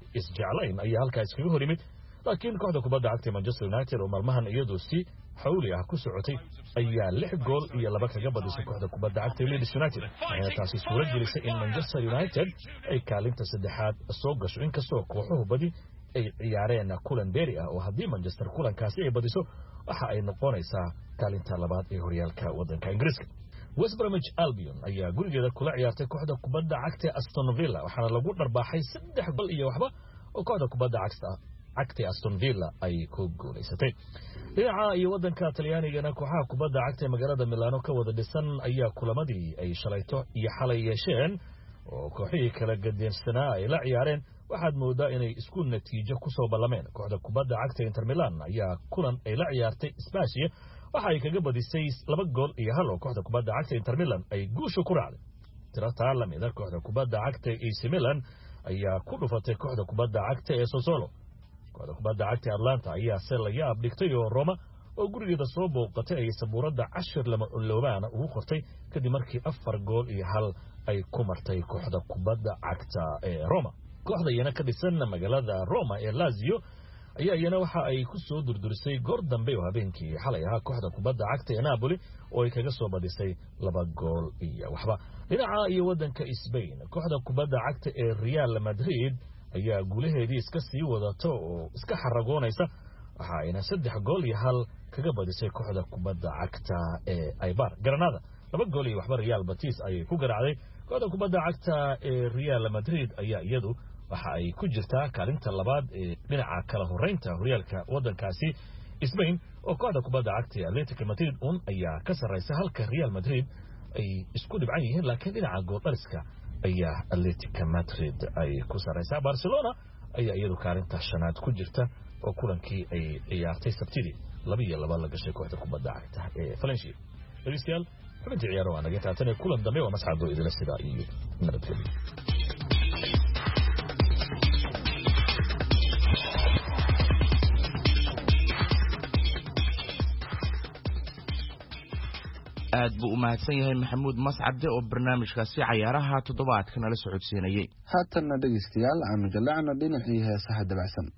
isjeclayn ayaa halkaa iskaga hor yimid laakiin kooxda kubadda cagta Manchester United oo maalmahan iyadoo si xawli ah ku socotay ayaa 6 gool iyo 2 kaga badisay kooxda kubadda cagta Leeds United waxayna taasi suuro gelisay in Manchester United ay kaalinta saddexaad soo gasho inkastoo kooxuhu badi ay ciyaareen kulan beeri ah oo haddii Manchester kulankaasi ay badiso waxa ay noqonaysaa kaalinta labaad ee horyaalka waddanka Ingiriiska West Bromwich Albion ayaa gurigeeda kula ciyaartay kooxda kubadda cagta Aston Villa waxaana lagu dharbaaxay 3 gool iyo waxba oo kooxda kubadda cagta Aston Villa ay ku guuleysatay dhinaca iyo waddanka Talyaanigana kooxaha kubadda cagta magaalada Milano ka wada dhisan ayaa kulamadii ay shalayto iyo xalay yeesheen oo kooxihii kala gadeensanaa ay la ciyaareen waxaad moodaa inay isku natiijo ku soo ballameen kooxda kubadda cagta Inter Milan ayaa kulan ay la ciyaartay Spezia waxa ay kaga badisay 2 gool iyo 1 oo kooxda kubadda cagta Inter Milan ay guusha ku raacday tirada lamida kooxda kubadda cagta AC Milan ayaa ku dhufatay kooxda kubadda cagta ee Sassuolo kooxda kubadda cagta Atlanta ayaa se la yaab dhigtay oo Roma oo gurigeeda soo booqatay ay sabuurada 10 lama uloobaana ugu qortay kadib markii 4 gool iyo 1 ay ku martay kooxda kubadda cagta ee Roma kooxda iyana ka dhisan magaalada Roma ee Lazio ayaa iyana waxa ay ku soo durdurisay goor dambe oo habeenkii xalay ahaa kooxda kubadda cagta ee Napoli oo ay kaga soo badisay 2 gool iyo waxba dhinaca iyo waddanka Spain kooxda kubadda cagta ee Real Madrid ayaa guulaheedii iska sii wadato oo iska xaragoonaysa waxa ayna 3 gool iyo 1 kaga badisay kooxda kubadda cagta ee Eibar Granada 2 gool iyo waxba Real Betis ayay ku garaacday kooxda kubadda cagta ee Real Madrid ayaa iyadu waxa ay ku jirtaa kaalinta labaad ee dhinaca kala horeynta horyaalka waddankaasi Spain oo kooxda kubadda cagta Atletico Madrid ayaa ka sareysa halka Real Madrid ay isku dhibcan yihiin laakiin dhinaca gool dhaliska ayaa Atletico Madrid ay ku sareysaa Barcelona ayaa iyadu kaalinta shanaad ku jirta oo kulankii ay ciyaartay Sabtidii 2-2 la gashay kooxda kubadda cagta ee Valencia dhageystayaal xubintii ciyaaro waa naga taatane kulan dambe waa masxado idila sida iyo nabadgelyo aad buu u mahadsan yahay maxamuud mascade oo barnaamijkaasi cayaaraha toddobaadka nala socodsiinayay haatanna dhegaystayaal aanu jallacno dhinacii heesaha dabacsan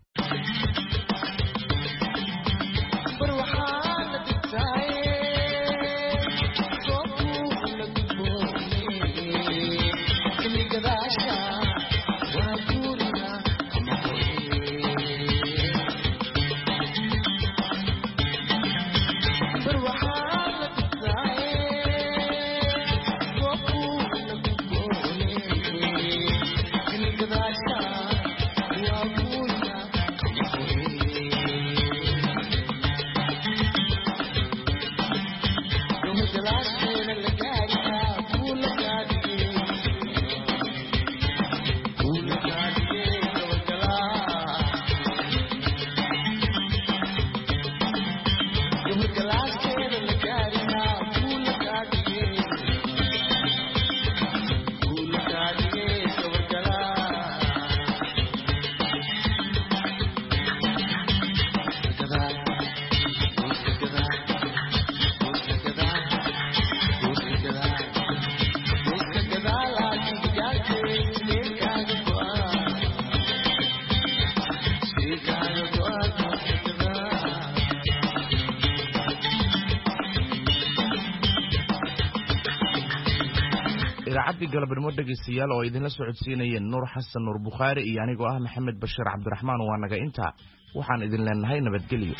idaacadii galabnimo dhegeystayaal oo idinla socodsiinayeen Nuur Xasan Nuur Bukhari iyo anigoo ah Maxamed Bashiir Cabdiraxmaan waa naga inta waxaan idin leenahay nabadgelyo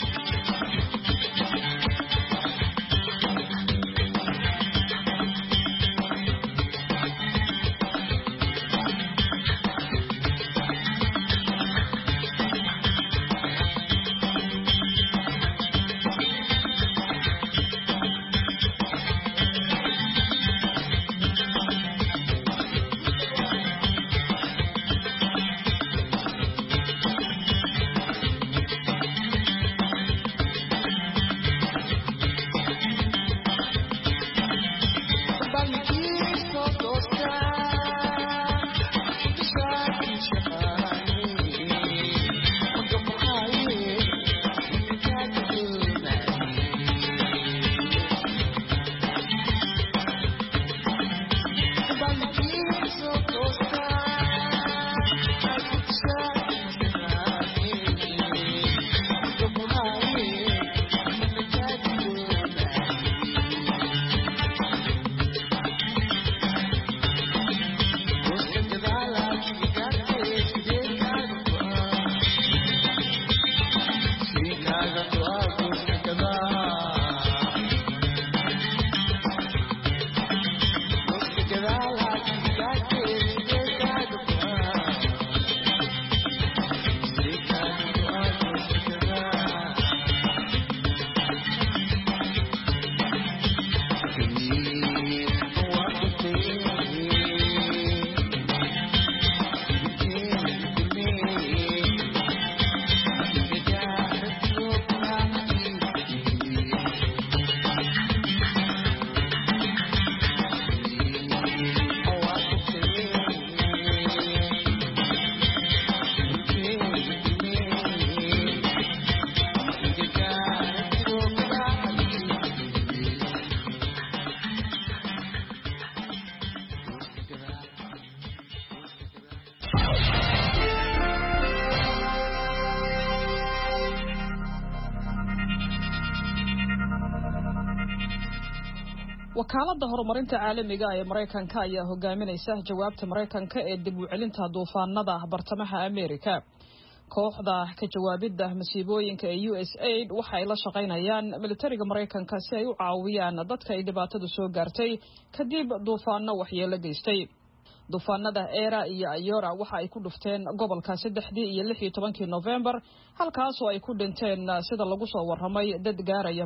wakaaladda horumarinta caalamiga ee Mareykanka ayaa hogaaminaysa jawaabta Mareykanka ee dib u celinta duufaanada bartamaha Ameerika. kooxda ka jawaabidda masiibooyinka ee USAID waxay la shaqaynayaan militariga Mareykanka si ay u caawiyaan dadka ay dhibaatadu soo gaartay kadib duufaano waxyeello geystay. duufaanada Era iyo Ayora waxa ay ku dhufteen gobolka 3 iyo 16 November halkaas oo ay ku dhinteen sida lagu soo waramay dad gaaraya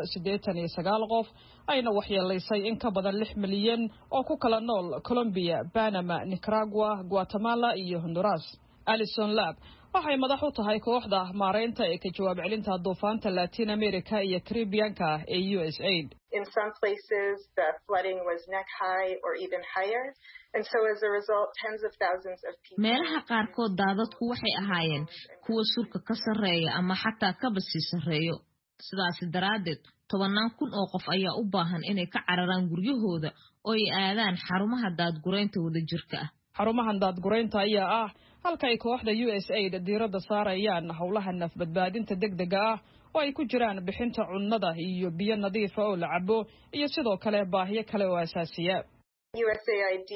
189 qof ayna waxyeelaysay in ka badan 6 milyan oo ku kala nool Colombia, Panama, Nicaragua, Guatemala iyo Honduras. Alison Lab waxay madax u tahay kooxda maareynta ee ka jawaab celinta duufaanta Latin America iyo Caribbean-ka ee USAID. In some places the flooding was neck high or even higher, and so as a result tens of thousands of people. meelaha qaarkood daadadku waxay ahaayeen kuwa surka ka sareeya ama xataa ka basi sareeyo. sidaas daraadeed 10,000 oo qof ayaa u baahan inay ka cararaan guryahooda oo ay aadaan xarumaha daadgureynta wadajirka ah. xarumahan daadgureynta ayaa ah halka ay kooxda USAID diiradda saarayaan hawlaha nafbadbaadinta degdega ah oo ay ku jiraan bixinta cunnada iyo biyo nadiif ah oo la cabo iyo sidoo kale baahiyo kale oo asaasiya. USAID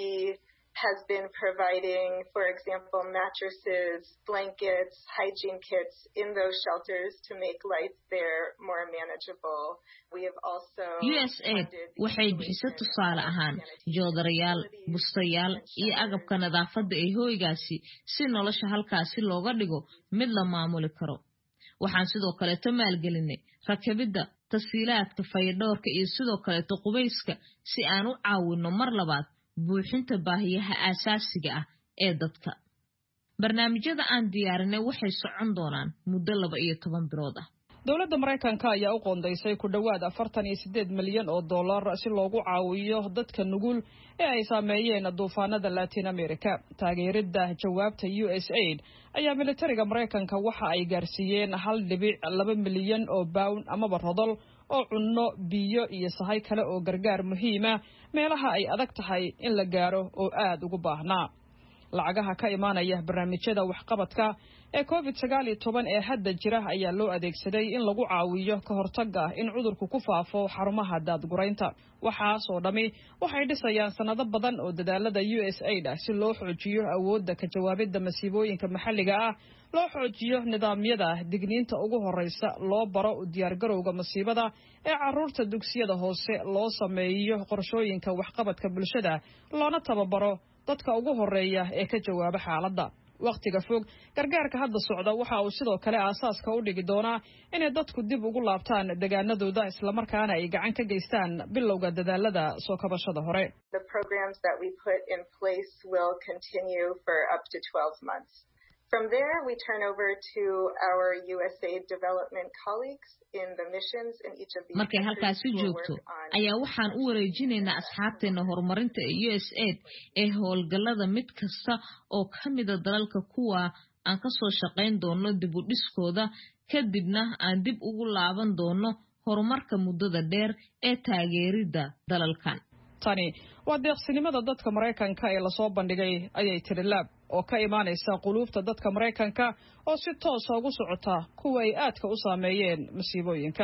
has been providing, for example, mattresses, blankets, hygiene kits in those shelters to make life there more manageable. We have also USAID waxay bixisay tusaale ahaan joodarayaal, bustayaal iyo agabka nadaafadda ee hoygaasi si nolosha halkaasi looga dhigo mid la maamuli karo. waxaan sidoo kale maalgelinay rakibidda tasiilaadka fayadhowrka iyo sidoo kale qubayska si aan u caawino mar labaad buuxinta baahiyaha aasaasiga ah ee dadka. barnaamijyada aan diyaarinay waxay socon doonaan muddo 12 bilood ah. dowladda Mareykanka ayaa u qoondeysay ku dhawaad 48 milyan oo dollar si loogu caawiyo dadka nugul ee ay saameeyeen duufaanada Latin America. taageeridda jawaabta USAID ayaa militariga Mareykanka waxa ay gaarsiiyeen 1.2 milyan oo pound ama rodol oo cunno, biyo iyo sahay kale oo gargaar muhiim ah meelaha ay adag tahay in la gaaro oo aad ugu baahnaa. lacagaha ka imaanaya barnaamijyada waxqabadka ee COVID-19 ee hadda jira ayaa loo adeegsaday in lagu caawiyo ka hortagga in cudurku ku faafo xarumaha daadgureynta. waxaas oo dhami waxay dhisayaan sanado badan oo dadaalada USAID si loo xoojiyo awoodda ka jawaabidda masiibooyinka maxalliga ah, loo xoojiyo nidaamyada digniinta ugu horeysa, loo baro u diyaargarowga masiibada ee carruurta dugsiyada hoose, loo sameeyo qorshooyinka waxqabadka bulshada, loona tababaro dadka ugu horeeya ee ka jawaaba xaaladda. waqtiga fog gargaarka hadda socda waxa uu sidoo kale aasaaska u dhigi doonaa inay dadku dib ugu laabtaan deegaanadooda isla markaana ay gacan ka geystaan bilowga dadaalada soo kabashada hore. The programs that we put in place will continue for up to 12 months. From there, we turn over to our USAID development colleagues in the missions in each of these markay halkaasi joogto ayaa waxaan u wareejinaynaa asxaabteena horumarinta ee USAID ee howlgallada mid kasta oo ka mid ah dalalka kuwa aan ka soo shaqayn doono dib u dhiskooda kadibna aan dib ugu laaban doono horumarka muddada dheer ee taageeridda dalalkan. tani waa deeqsinimada dadka Mareykanka ee la soo bandhigay ayay tiri Lab oo ka imaanaysa quluubta dadka Mareykanka oo si toos ah ugu socota kuwa ay aadka u saameeyeen masiibooyinka.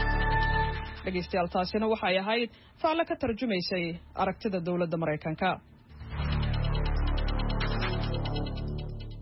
dhageystayaal taasina waxay ahayd faale ka tarjumaysay aragtida dowladda Mareykanka.